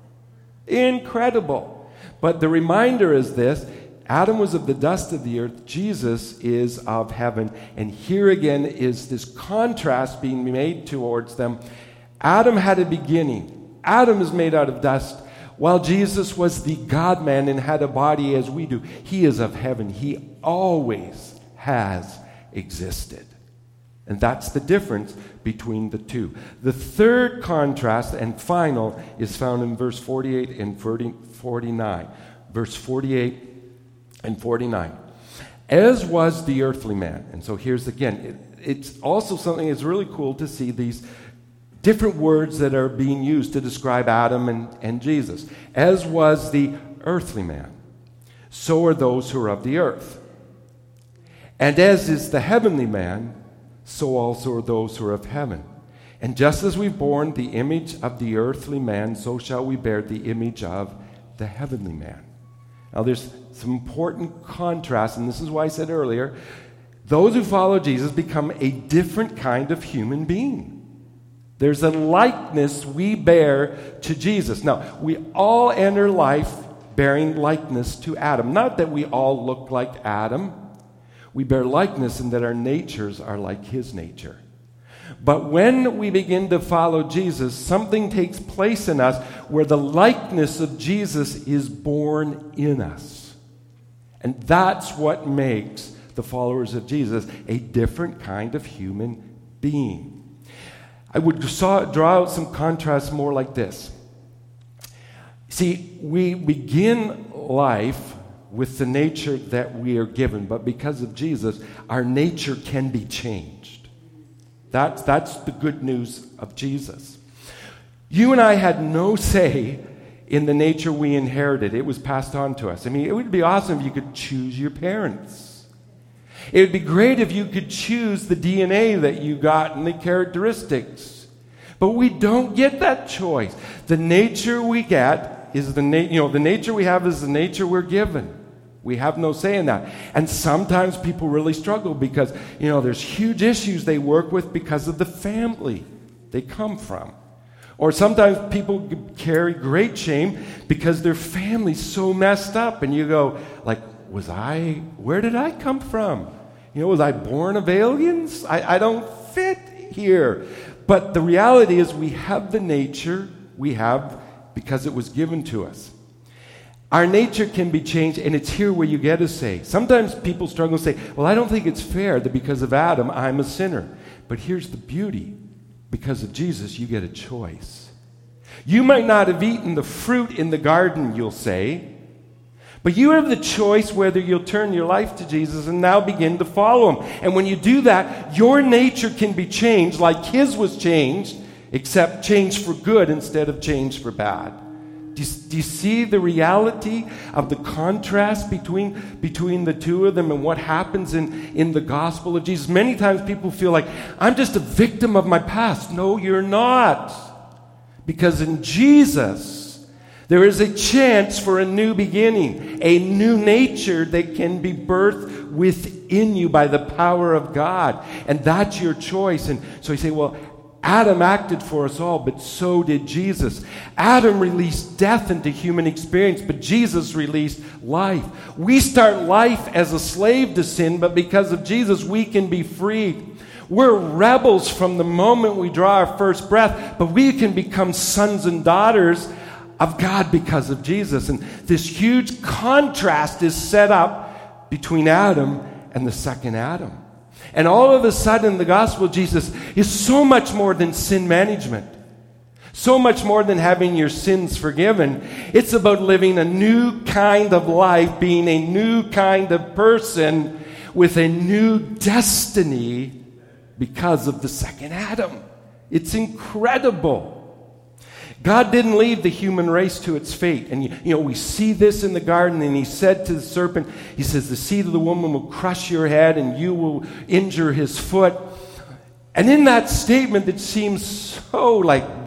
Incredible. But the reminder is this, Adam was of the dust of the earth, Jesus is of heaven, and here again is this contrast being made towards them. Adam had a beginning. Adam is made out of dust, while Jesus was the God-man and had a body as we do. He is of heaven. He always has existed. And that's the difference between the two. The third contrast and final is found in verse 48 and 49. Verse 48 and 49. As was the earthly man. And so here's again, it's also something that's really cool to see these different words that are being used to describe Adam and Jesus. As was the earthly man, so are those who are of the earth. And as is the heavenly man, so also are those who are of heaven. And just as we've borne the image of the earthly man, so shall we bear the image of the heavenly man. Now there's some important contrast, and this is why I said earlier, those who follow Jesus become a different kind of human being. There's a likeness we bear to Jesus. Now, we all enter life bearing likeness to Adam. Not that we all look like Adam. We bear likeness in that our natures are like his nature. But when we begin to follow Jesus, something takes place in us where the likeness of Jesus is born in us. And that's what makes the followers of Jesus a different kind of human being. I would draw out some contrasts more like this. See, we begin life with the nature that we are given, but because of Jesus, our nature can be changed. That's the good news of Jesus. You and I had no say in the nature we inherited. It was passed on to us. It would be awesome if you could choose your parents. It would be great if you could choose the DNA that you got and the characteristics. But we don't get that choice. The nature we get is the nature we have is the nature we're given. We have no say in that. And sometimes people really struggle because, there's huge issues they work with because of the family they come from. Or sometimes people carry great shame because their family's so messed up. And you go, where did I come from? Was I born of aliens? I don't fit here. But the reality is we have the nature we have because it was given to us. Our nature can be changed, and it's here where you get a say. Sometimes people struggle and say, well, I don't think it's fair that because of Adam, I'm a sinner. But here's the beauty. Because of Jesus, you get a choice. You might not have eaten the fruit in the garden, you'll say, but you have the choice whether you'll turn your life to Jesus and now begin to follow him. And when you do that, your nature can be changed like his was changed, except changed for good instead of changed for bad. Do you see the reality of the contrast between the two of them and what happens in the gospel of Jesus? Many times people feel like, I'm just a victim of my past. No, you're not. Because in Jesus, there is a chance for a new beginning, a new nature that can be birthed within you by the power of God. And that's your choice. And so you say, well, Adam acted for us all, but so did Jesus. Adam released death into human experience, but Jesus released life. We start life as a slave to sin, but because of Jesus, we can be freed. We're rebels from the moment we draw our first breath, but we can become sons and daughters of God because of Jesus. And this huge contrast is set up between Adam and the second Adam. And all of a sudden, the gospel of Jesus is so much more than sin management. So much more than having your sins forgiven. It's about living a new kind of life, being a new kind of person with a new destiny because of the second Adam. It's incredible. God didn't leave the human race to its fate. And we see this in the garden, and he said to the serpent, he says, the seed of the woman will crush your head and you will injure his foot. And in that statement that seems so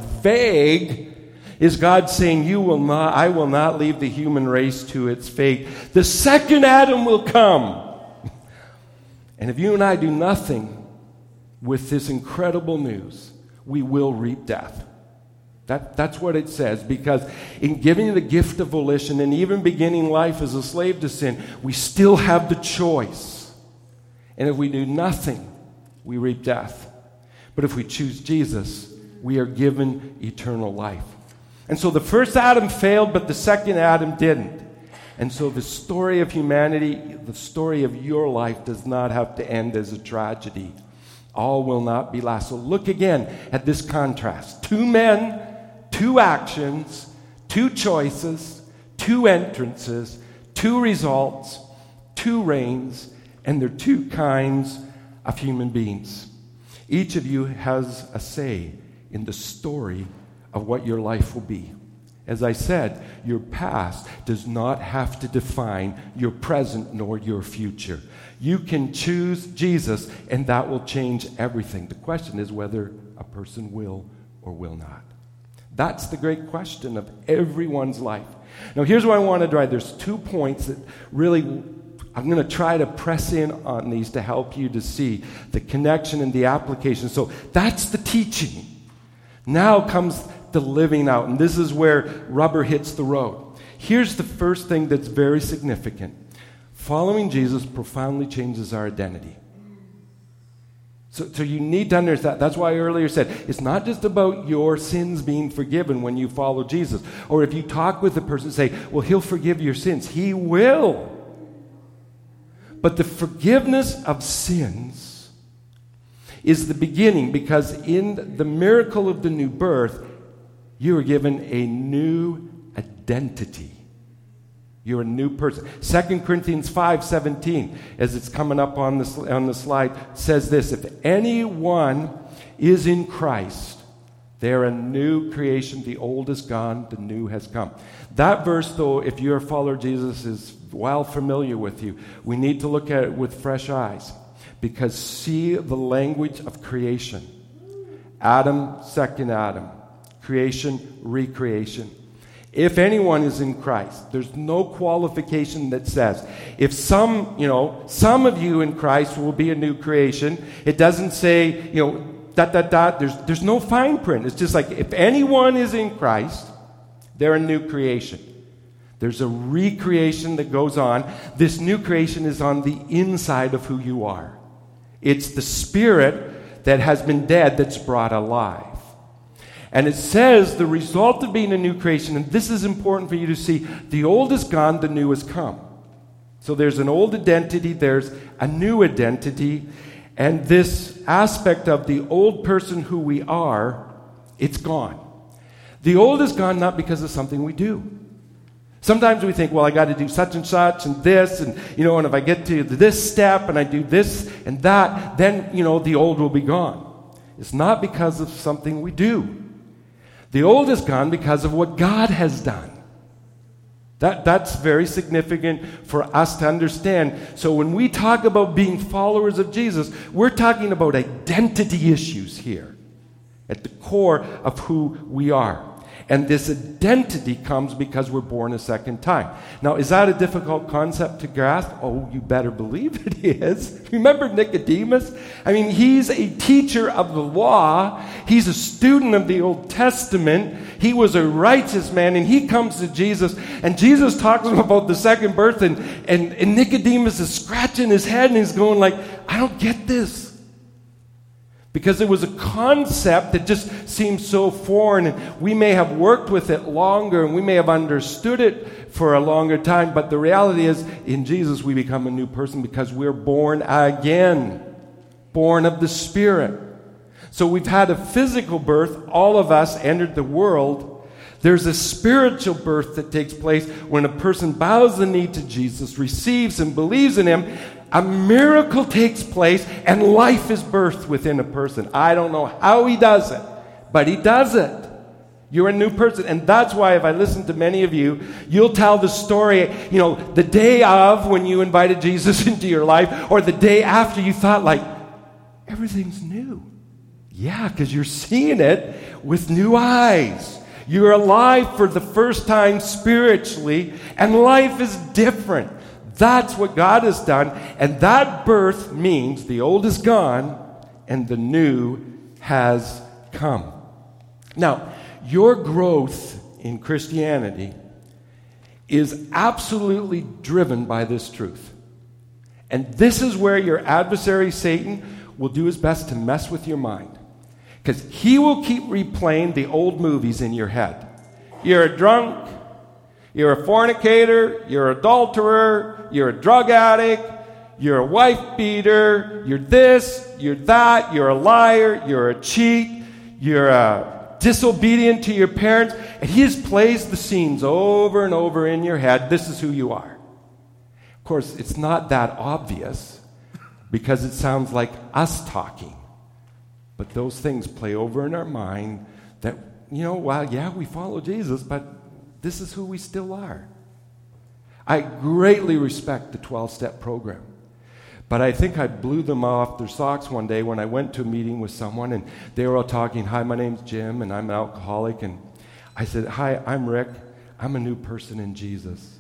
vague, is God saying, I will not leave the human race to its fate. The second Adam will come. And if you and I do nothing with this incredible news, we will reap death. That's what it says, because in giving the gift of volition and even beginning life as a slave to sin, we still have the choice. And if we do nothing, we reap death. But if we choose Jesus, we are given eternal life. And so the first Adam failed, but the second Adam didn't. And so the story of humanity, the story of your life, does not have to end as a tragedy. All will not be last. So look again at this contrast. Two men, two actions, two choices, two entrances, two results, two reigns, and they're two kinds of human beings. Each of you has a say in the story of what your life will be. As I said, your past does not have to define your present nor your future. You can choose Jesus, and that will change everything. The question is whether a person will or will not. That's the great question of everyone's life. Now, here's what I want to drive. There's 2 points that really, I'm going to try to press in on these to help you to see the connection and the application. So that's the teaching. Now comes the living out, and this is where rubber hits the road. Here's the first thing that's very significant. Following Jesus profoundly changes our identity. So you need to understand. That's why I earlier said it's not just about your sins being forgiven when you follow Jesus. Or if you talk with a person, say, well, he'll forgive your sins. He will. But the forgiveness of sins is the beginning, because in the miracle of the new birth, you are given a new identity. You're a new person. 2 Corinthians 5:17, as it's coming up on the slide, says this: if anyone is in Christ, they're a new creation. The old is gone, the new has come. That verse, though, if you're a follower of Jesus, is well familiar with you. We need to look at it with fresh eyes, because see the language of creation. Adam, second Adam. Creation, recreation. If anyone is in Christ, there's no qualification that says, if some of you in Christ will be a new creation. It doesn't say, there's no fine print. It's just like, if anyone is in Christ, they're a new creation. There's a recreation that goes on. This new creation is on the inside of who you are. It's the spirit that has been dead that's brought alive. And it says the result of being a new creation, and this is important for you to see, the old is gone, the new has come. So there's an old identity, there's a new identity, and this aspect of the old person who we are, it's gone. The old is gone not because of something we do. Sometimes we think, well, I got to do such and this, and if I get to this step and I do this and that, then, the old will be gone. It's not because of something we do. The old is gone because of what God has done. That's very significant for us to understand. So when we talk about being followers of Jesus, we're talking about identity issues here at the core of who we are. And this identity comes because we're born a second time. Now, is that a difficult concept to grasp? Oh, you better believe it is. Remember Nicodemus? I mean, he's a teacher of the law. He's a student of the Old Testament. He was a righteous man, and he comes to Jesus, and Jesus talks to him about the second birth, and Nicodemus is scratching his head, and he's going like, I don't get this. Because it was a concept that just seemed so foreign, and we may have worked with it longer, and we may have understood it for a longer time, but the reality is, in Jesus we become a new person because we're born again, born of the Spirit. So we've had a physical birth, all of us entered the world. There's a spiritual birth that takes place when a person bows the knee to Jesus, receives and believes in Him. A miracle takes place and life is birthed within a person. I don't know how He does it, but He does it. You're a new person. And that's why if I listen to many of you, you'll tell the story, the day of when you invited Jesus into your life, or the day after you thought like, everything's new. Yeah, because you're seeing it with new eyes. You're alive for the first time spiritually, and life is different. That's what God has done, and that birth means the old is gone and the new has come. Now, your growth in Christianity is absolutely driven by this truth. And this is where your adversary, Satan, will do his best to mess with your mind. Because he will keep replaying the old movies in your head. You're a drunk. You're a fornicator, you're an adulterer, you're a drug addict, you're a wife beater, you're this, you're that, you're a liar, you're a cheat, you're disobedient to your parents. And he just plays the scenes over and over in your head. This is who you are. Of course, it's not that obvious because it sounds like us talking. But those things play over in our mind that, we follow Jesus, but this is who we still are. I greatly respect the 12-step program. But I think I blew them off their socks one day when I went to a meeting with someone, and they were all talking, hi, my name's Jim, and I'm an alcoholic. And I said, hi, I'm Rick. I'm a new person in Jesus.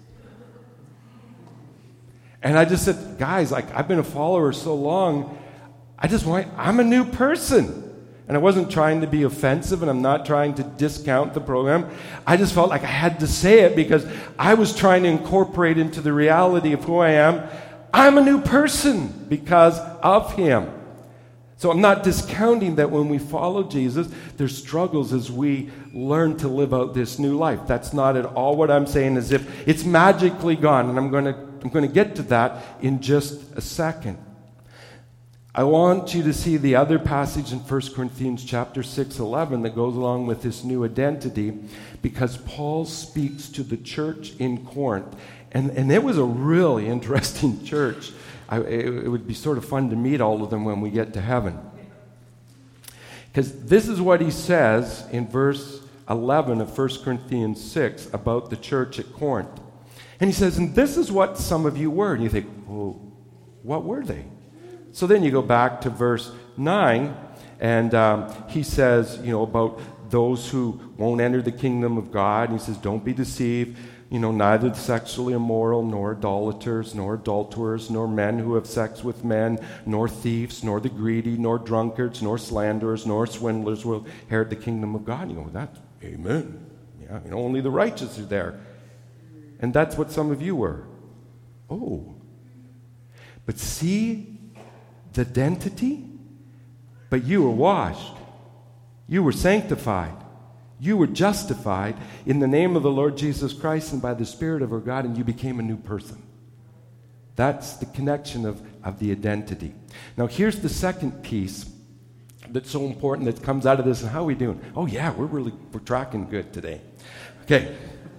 And I just said, guys, I've been a follower so long, I'm a new person. And I wasn't trying to be offensive, and I'm not trying to discount the program. I just felt like I had to say it because I was trying to incorporate into the reality of who I am. I'm a new person because of Him. So I'm not discounting that when we follow Jesus, there's struggles as we learn to live out this new life. That's not at all what I'm saying, as if it's magically gone. And I'm going to get to that in just a second. I want you to see the other passage in 1 Corinthians chapter 6:11 that goes along with this new identity, because Paul speaks to the church in Corinth. And it was a really interesting church. It would be sort of fun to meet all of them when we get to heaven. Because this is what he says in verse 11 of 1 Corinthians 6 about the church at Corinth. And he says, and this is what some of you were. And you think, well, what were they? So then you go back to verse 9, and he says, about those who won't enter the kingdom of God. And he says, don't be deceived. Neither the sexually immoral, nor idolaters, nor adulterers, nor men who have sex with men, nor thieves, nor the greedy, nor drunkards, nor slanderers, nor swindlers will inherit the kingdom of God. That's amen. Yeah, only the righteous are there. And that's what some of you were. Oh. But see the identity? But you were washed. You were sanctified. You were justified in the name of the Lord Jesus Christ and by the Spirit of our God, and you became a new person. That's the connection of the identity. Now, here's the second piece that's so important that comes out of this. And how are we doing? Oh, yeah, we're tracking good today. Okay.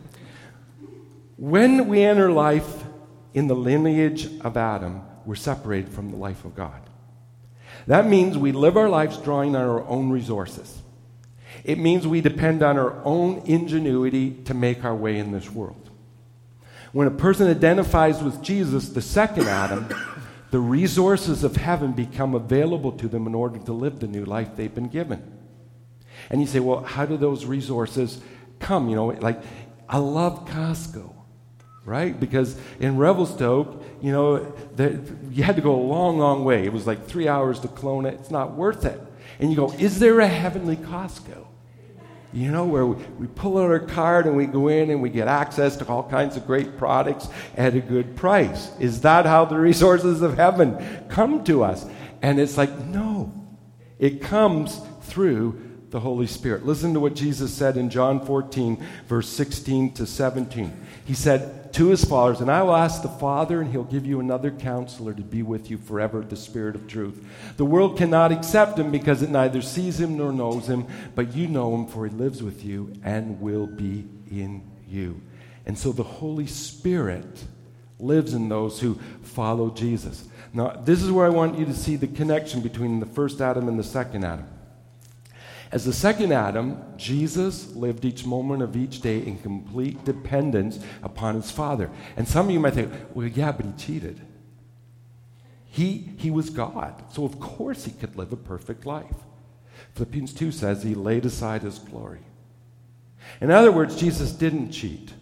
When we enter life in the lineage of Adam, we're separated from the life of God. That means we live our lives drawing on our own resources. It means we depend on our own ingenuity to make our way in this world. When a person identifies with Jesus, the second Adam, the resources of heaven become available to them in order to live the new life they've been given. And you say, well, how do those resources come? I love Costco, right? Because in Revelstoke, you had to go a long, long way. It was like 3 hours to Kelowna. It's not worth it. And you go, is there a heavenly Costco? Where we pull out our card and we go in and we get access to all kinds of great products at a good price. Is that how the resources of heaven come to us? And it's like, no. It comes through the Holy Spirit. Listen to what Jesus said in John 14, verse 16 to 17. He said to his followers, and I will ask the Father, and he'll give you another counselor to be with you forever, the Spirit of truth. The world cannot accept him because it neither sees him nor knows him, but you know him, for he lives with you and will be in you. And so the Holy Spirit lives in those who follow Jesus. Now, this is where I want you to see the connection between the first Adam and the second Adam. As the second Adam, Jesus lived each moment of each day in complete dependence upon his Father. And some of you might think, well, yeah, but he cheated. He was God, so of course he could live a perfect life. Philippians 2 says he laid aside his glory. In other words, Jesus didn't cheat.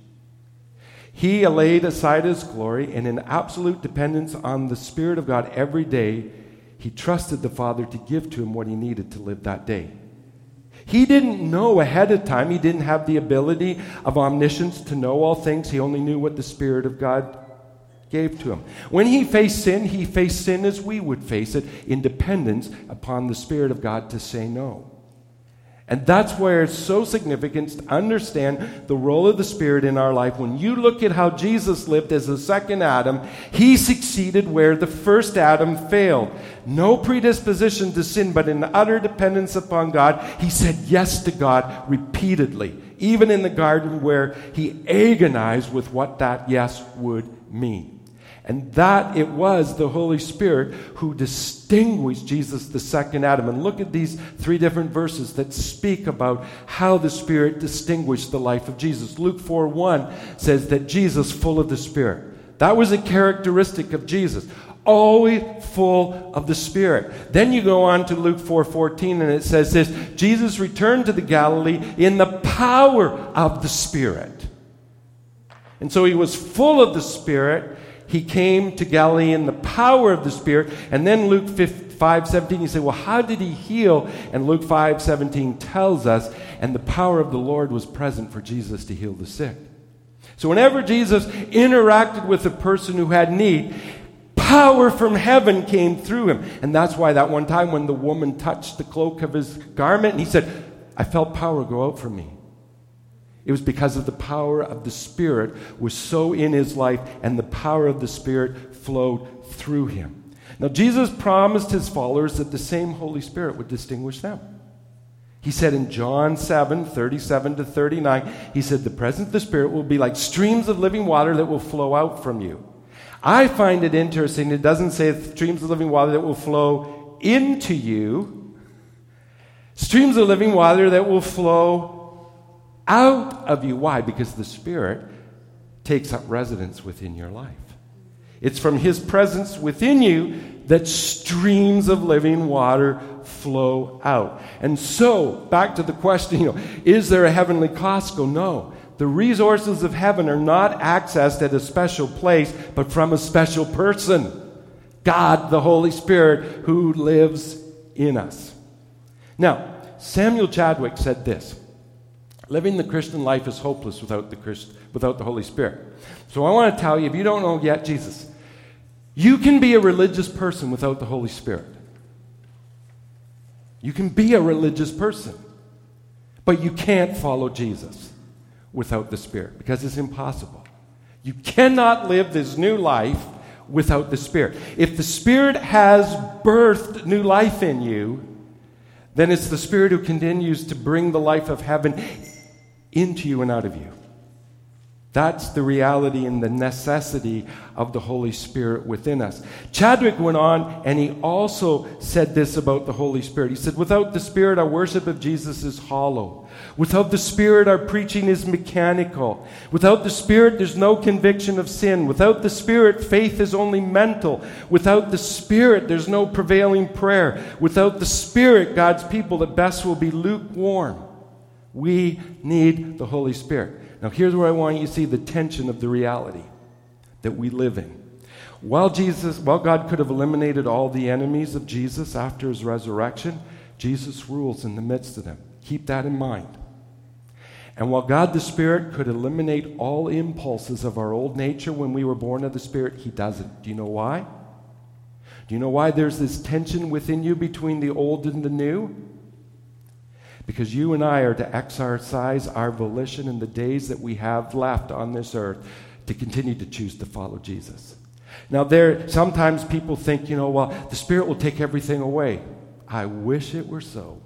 He laid aside his glory, and in absolute dependence on the Spirit of God every day, he trusted the Father to give to him what he needed to live that day. He didn't know ahead of time. He didn't have the ability of omniscience to know all things. He only knew what the Spirit of God gave to him. When he faced sin as we would face it, in dependence upon the Spirit of God to say no. And that's where it's so significant to understand the role of the Spirit in our life. When you look at how Jesus lived as the second Adam, he succeeded where the first Adam failed. No predisposition to sin, but in utter dependence upon God, he said yes to God repeatedly, even in the garden where he agonized with what that yes would mean. And that it was the Holy Spirit who distinguished Jesus, the second Adam. And look at these three different verses that speak about how the Spirit distinguished the life of Jesus. Luke 4:1 says that Jesus full of the Spirit. That was a characteristic of Jesus. Always full of the Spirit. Then you go on to Luke 4:14 and it says this, Jesus returned to the Galilee in the power of the Spirit. And so he was full of the Spirit. He came to Galilee in the power of the Spirit. And then Luke 5:17, you say, well, how did he heal? And Luke 5:17 tells us, and the power of the Lord was present for Jesus to heal the sick. So whenever Jesus interacted with a person who had need, power from heaven came through him. And that's why that one time when the woman touched the cloak of his garment, and he said, I felt power go out from me. It was because of the power of the Spirit was so in his life, and the power of the Spirit flowed through him. Now, Jesus promised his followers that the same Holy Spirit would distinguish them. He said in John 7:37-39, he said, the presence of the Spirit will be like streams of living water that will flow out from you. I find it interesting, it doesn't say streams of living water that will flow into you. Streams of living water that will flow out of you. Why? Because the Spirit takes up residence within your life. It's from his presence within you that streams of living water flow out. And so, back to the question, is there a heavenly Costco? No. The resources of heaven are not accessed at a special place, but from a special person. God, the Holy Spirit, who lives in us. Now, Samuel Chadwick said this: living the Christian life is hopeless without the Holy Spirit. So I want to tell you, if you don't know yet Jesus, you can be a religious person without the Holy Spirit. You can be a religious person, but you can't follow Jesus without the Spirit, because it's impossible. You cannot live this new life without the Spirit. If the Spirit has birthed new life in you, then it's the Spirit who continues to bring the life of heaven into you and out of you. That's the reality and the necessity of the Holy Spirit within us. Chadwick went on, and he also said this about the Holy Spirit. He said, without the Spirit, our worship of Jesus is hollow. Without the Spirit, our preaching is mechanical. Without the Spirit, there's no conviction of sin. Without the Spirit, faith is only mental. Without the Spirit, there's no prevailing prayer. Without the Spirit, God's people at best will be lukewarm. We need the Holy Spirit. Now, here's where I want you to see the tension of the reality that we live in. While God could have eliminated all the enemies of Jesus after his resurrection, Jesus rules in the midst of them. Keep that in mind. And while God the Spirit could eliminate all impulses of our old nature when we were born of the Spirit, he doesn't. Do you know why? Do you know why there's this tension within you between the old and the new? Because you and I are to exercise our volition in the days that we have left on this earth to continue to choose to follow Jesus. Now, sometimes people think, the Spirit will take everything away. I wish it were so.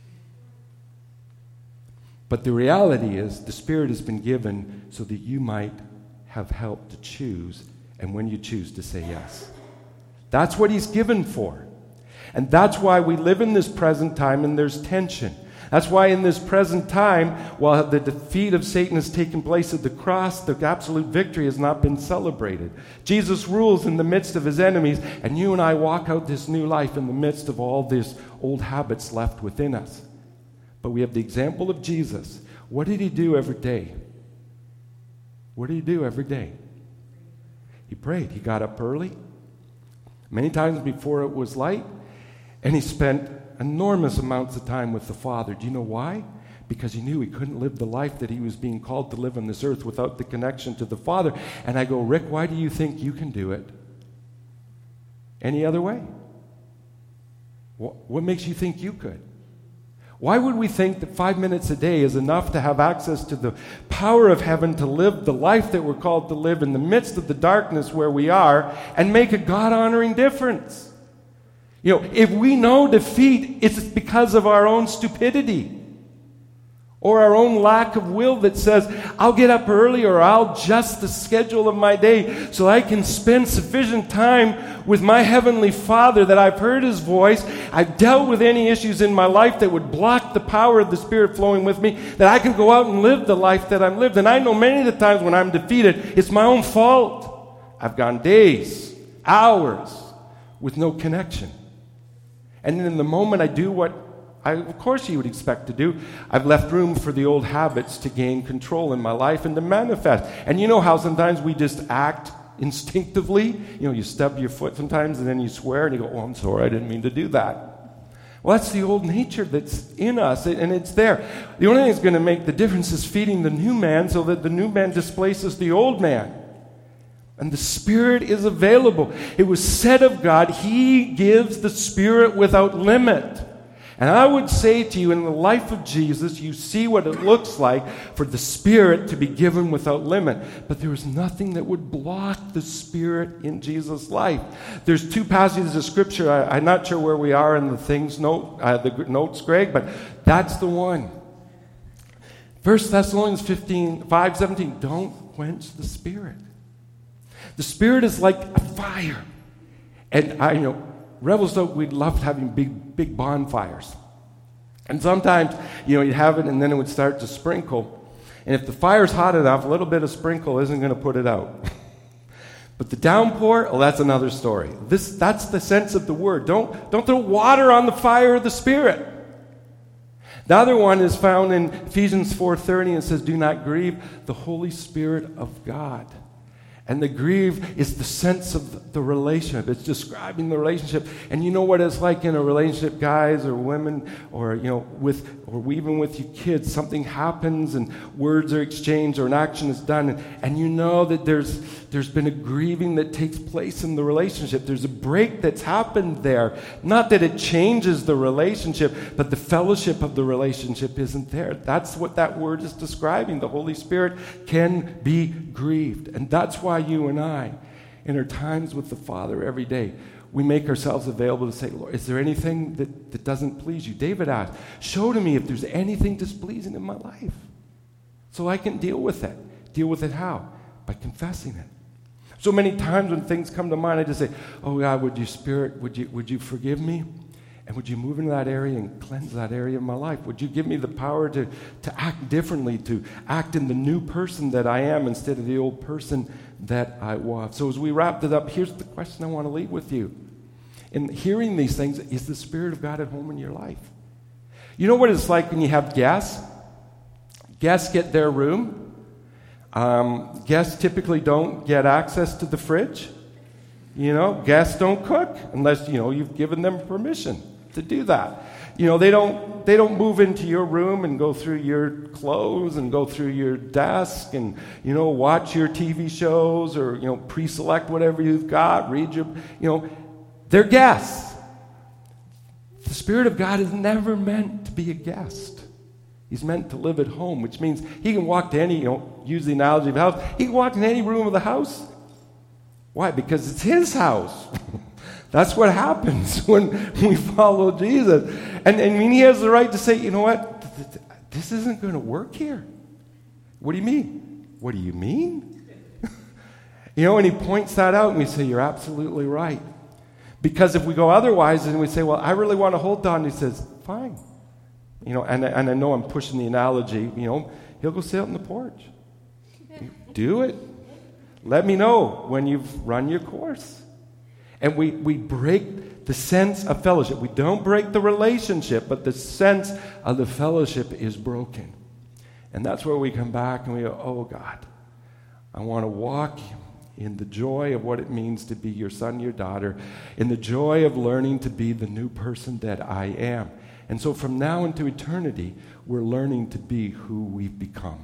But the reality is, the Spirit has been given so that you might have help to choose, and when you choose, to say yes. That's what he's given for. And that's why we live in this present time and there's tension. That's why in this present time, while the defeat of Satan has taken place at the cross, the absolute victory has not been celebrated. Jesus rules in the midst of his enemies, and you and I walk out this new life in the midst of all these old habits left within us. But we have the example of Jesus. What did he do every day? What did he do every day? He prayed. He got up early, many times before it was light, and he spent enormous amounts of time with the Father. Do you know why? Because he knew he couldn't live the life that he was being called to live on this earth without the connection to the Father. And I go, Rick, why do you think you can do it any other way? What makes you think you could? Why would we think that 5 minutes a day is enough to have access to the power of heaven to live the life that we're called to live in the midst of the darkness where we are and make a God-honoring difference? If we know defeat, it's because of our own stupidity or our own lack of will that says, I'll get up early or I'll adjust the schedule of my day so I can spend sufficient time with my Heavenly Father, that I've heard his voice, I've dealt with any issues in my life that would block the power of the Spirit flowing with me, that I can go out and live the life that I've lived. And I know many of the times when I'm defeated, it's my own fault. I've gone days, hours with no connection. And in the moment I do what of course you would expect to do, I've left room for the old habits to gain control in my life and to manifest. And you know how sometimes we just act instinctively? You stub your foot sometimes and then you swear and you go, I'm sorry, I didn't mean to do that. Well, that's the old nature that's in us, and it's there. The only thing that's going to make the difference is feeding the new man so that the new man displaces the old man. And the Spirit is available. It was said of God, he gives the Spirit without limit. And I would say to you, in the life of Jesus, you see what it looks like for the Spirit to be given without limit. But there was nothing that would block the Spirit in Jesus' life. There's two passages of Scripture. I'm not sure where we are in the notes, Greg, but that's the one. 1 Thessalonians 5:17, don't quench the Spirit. The Spirit is like a fire. And Revelstoke, we loved having big bonfires. And sometimes, you'd have it and then it would start to sprinkle. And if the fire's hot enough, a little bit of sprinkle isn't going to put it out. But the downpour, oh, that's another story. That's the sense of the word. Don't throw water on the fire of the Spirit. The other one is found in Ephesians 4:30, and it says, do not grieve the Holy Spirit of God. And the grieve is the sense of the relationship. It's describing the relationship. And you know what it's like in a relationship, guys or women, or even with your kids. Something happens and words are exchanged or an action is done. And you know that there's been a grieving that takes place in the relationship. There's a break that's happened there. Not that it changes the relationship, but the fellowship of the relationship isn't there. That's what that word is describing. The Holy Spirit can be grieved. And that's why you and I, in our times with the Father every day, we make ourselves available to say, Lord, is there anything that doesn't please you? David asked, show to me if there's anything displeasing in my life so I can deal with it. Deal with it how? By confessing it. So many times when things come to mind, I just say, oh God, would you forgive me? And would you move into that area and cleanse that area of my life? Would you give me the power to act differently, to act in the new person that I am instead of the old person that I was? So as we wrap it up, here's the question I want to leave with you. In hearing these things, is the Spirit of God at home in your life? You know what it's like when you have guests? Guests get their room. Guests typically don't get access to the fridge. Guests don't cook unless, you've given them permission to do that. They don't move into your room and go through your clothes and go through your desk and, watch your TV shows or, pre-select whatever you've got, read your, they're guests. The Spirit of God is never meant to be a guest. He's meant to live at home, which means he can walk to any, use the analogy of a house, he can walk in any room of the house. Why? Because it's his house. That's what happens when we follow Jesus. And he has the right to say, you know what? This isn't going to work here. What do you mean? What do you mean? And he points that out and we say, you're absolutely right. Because if we go otherwise and we say, well, I really want to hold on, he says, fine. And I know I'm pushing the analogy, he'll go sit out on the porch. Do it. Let me know when you've run your course. And we break the sense of fellowship. We don't break the relationship, but the sense of the fellowship is broken. And that's where we come back and we go, oh God, I want to walk in the joy of what it means to be your son, your daughter, in the joy of learning to be the new person that I am. And so from now into eternity, we're learning to be who we've become.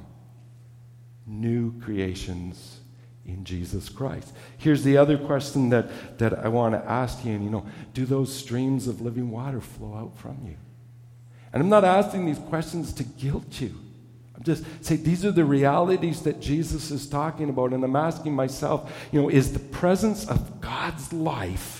New creations in Jesus Christ. Here's the other question that I want to ask you, and do those streams of living water flow out from you? And I'm not asking these questions to guilt you. I'm just saying these are the realities that Jesus is talking about, and I'm asking myself, is the presence of God's life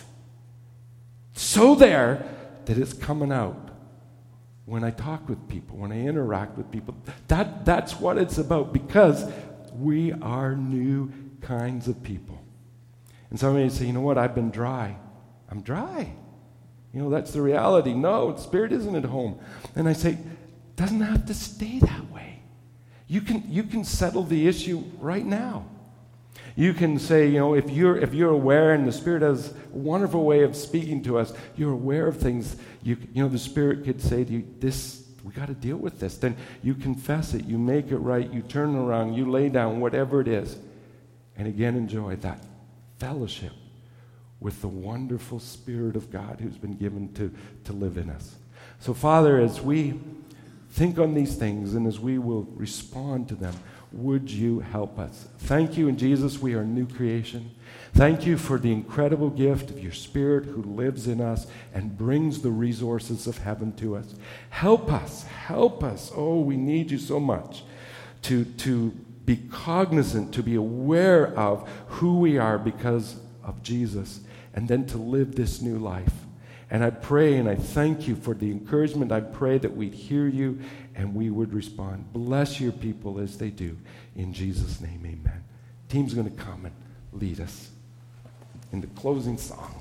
so there that it's coming out when I talk with people, when I interact with people? That's what it's about, because we are new kinds of people. And somebody say, you know what, I've been dry. I'm dry. That's the reality. No, the Spirit isn't at home. And I say, it doesn't have to stay that way. You can settle the issue right now. You can say, if you're aware, and the Spirit has a wonderful way of speaking to us, you're aware of things, the Spirit could say to you, we got to deal with this. Then you confess it, you make it right, you turn around, you lay down, whatever it is. And again, enjoy that fellowship with the wonderful Spirit of God who's been given to live in us. So, Father, as we think on these things and as we will respond to them, would you help us? Thank you, in Jesus, we are a new creation. Thank you for the incredible gift of your Spirit who lives in us and brings the resources of heaven to us. Help us. Oh, we need you so much to be cognizant, to be aware of who we are because of Jesus, and then to live this new life. And I pray and I thank you for the encouragement. I pray that we'd hear you and we would respond. Bless your people as they do. In Jesus' name, amen. Team's going to come and lead us in the closing song.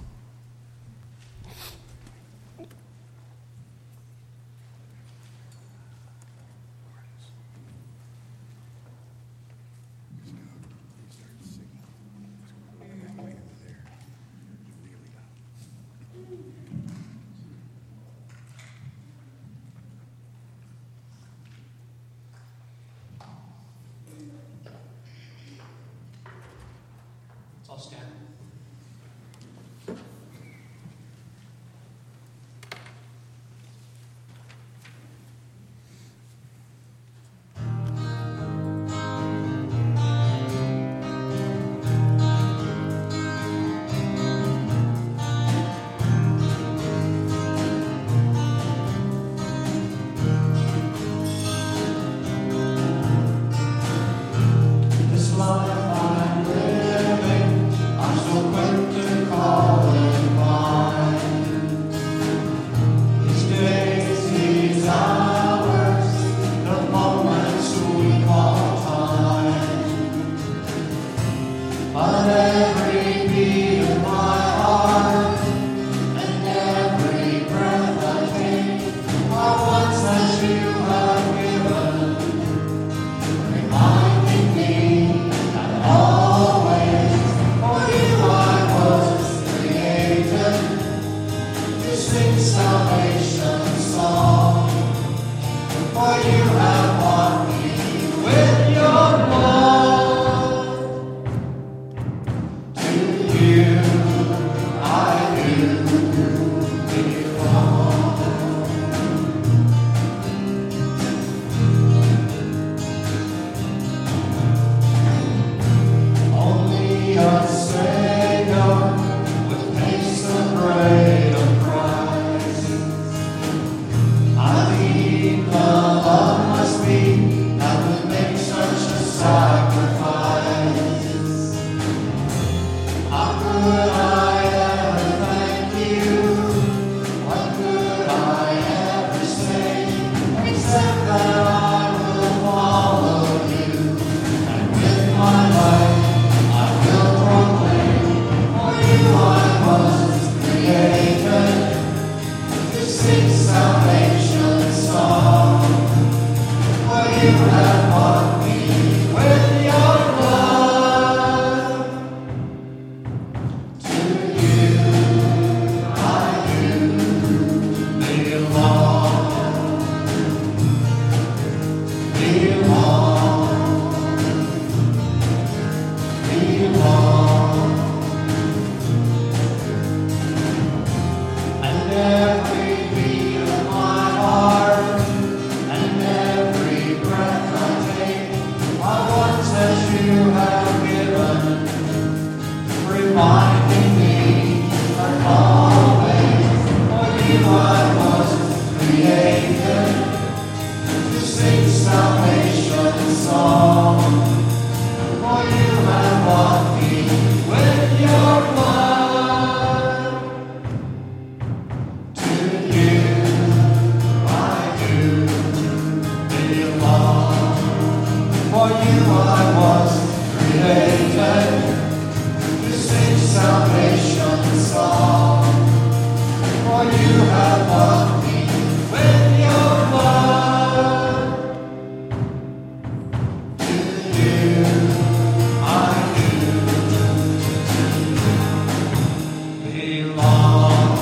I'll stand. This life I'm living, I'm so quick to call it mine. These days, these hours, the moments we call time. But every beat of my heart and every breath I take are ones that you have given, reminding me that always for you I was created to sing salvation song. For you have bought me with your blood. To you I do belong. Only a Savior with taste the bread of Christ. I believe the love must be that would make such a sacrifice. How could I ever thank you? What could I ever say except that I will follow you, and with my life I will proclaim, for you I was created to sing salvation song. For you have bought me with your blood. To you I do belong. Belong. And every beat of my heart and every breath I take are ones that you have given, reminding me that always for you I was created to sing salvation song. For you have bought me with your blood. To you I do belong. For you I was created to sing salvation song. For you have bought me with your blood. To you I do belong.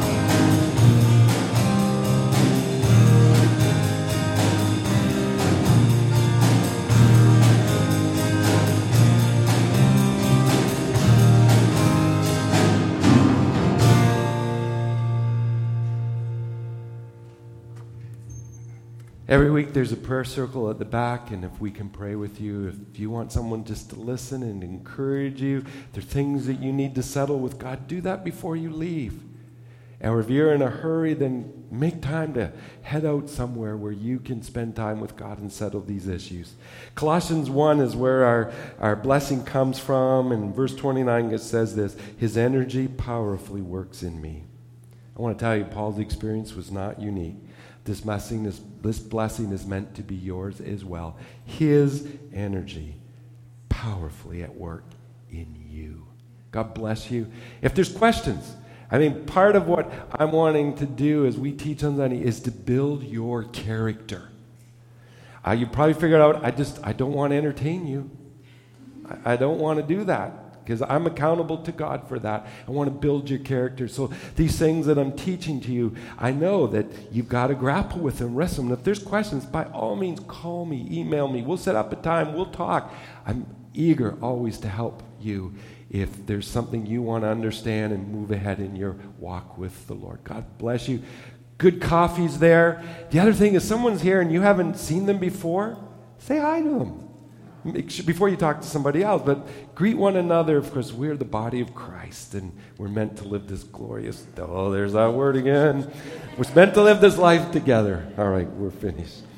Every week there's a prayer circle at the back, and if we can pray with you, if you want someone just to listen and encourage you, if there are things that you need to settle with God, do that before you leave. And if you're in a hurry, then make time to head out somewhere where you can spend time with God and settle these issues. Colossians 1 is where our blessing comes from, and verse 29 it says this: His energy powerfully works in me. I want to tell you, Paul's experience was not unique. This blessing is meant to be yours as well. His energy powerfully at work in you. God bless you. If there's questions, I mean, part of what I'm wanting to do as we teach on Sunday is to build your character. You probably figured out, I don't want to entertain you. I don't want to do that, because I'm accountable to God for that. I want to build your character. So these things that I'm teaching to you, I know that you've got to grapple with them, wrestle them. If there's questions, by all means, call me, email me. We'll set up a time. We'll talk. I'm eager always to help you if there's something you want to understand and move ahead in your walk with the Lord. God bless you. Good coffee's there. The other thing is, someone's here and you haven't seen them before, say hi to them. Make sure, before you talk to somebody else, but greet one another, because we're the body of Christ and we're meant to live this glorious, oh, there's that word again. We're meant to live this life together. All right, we're finished.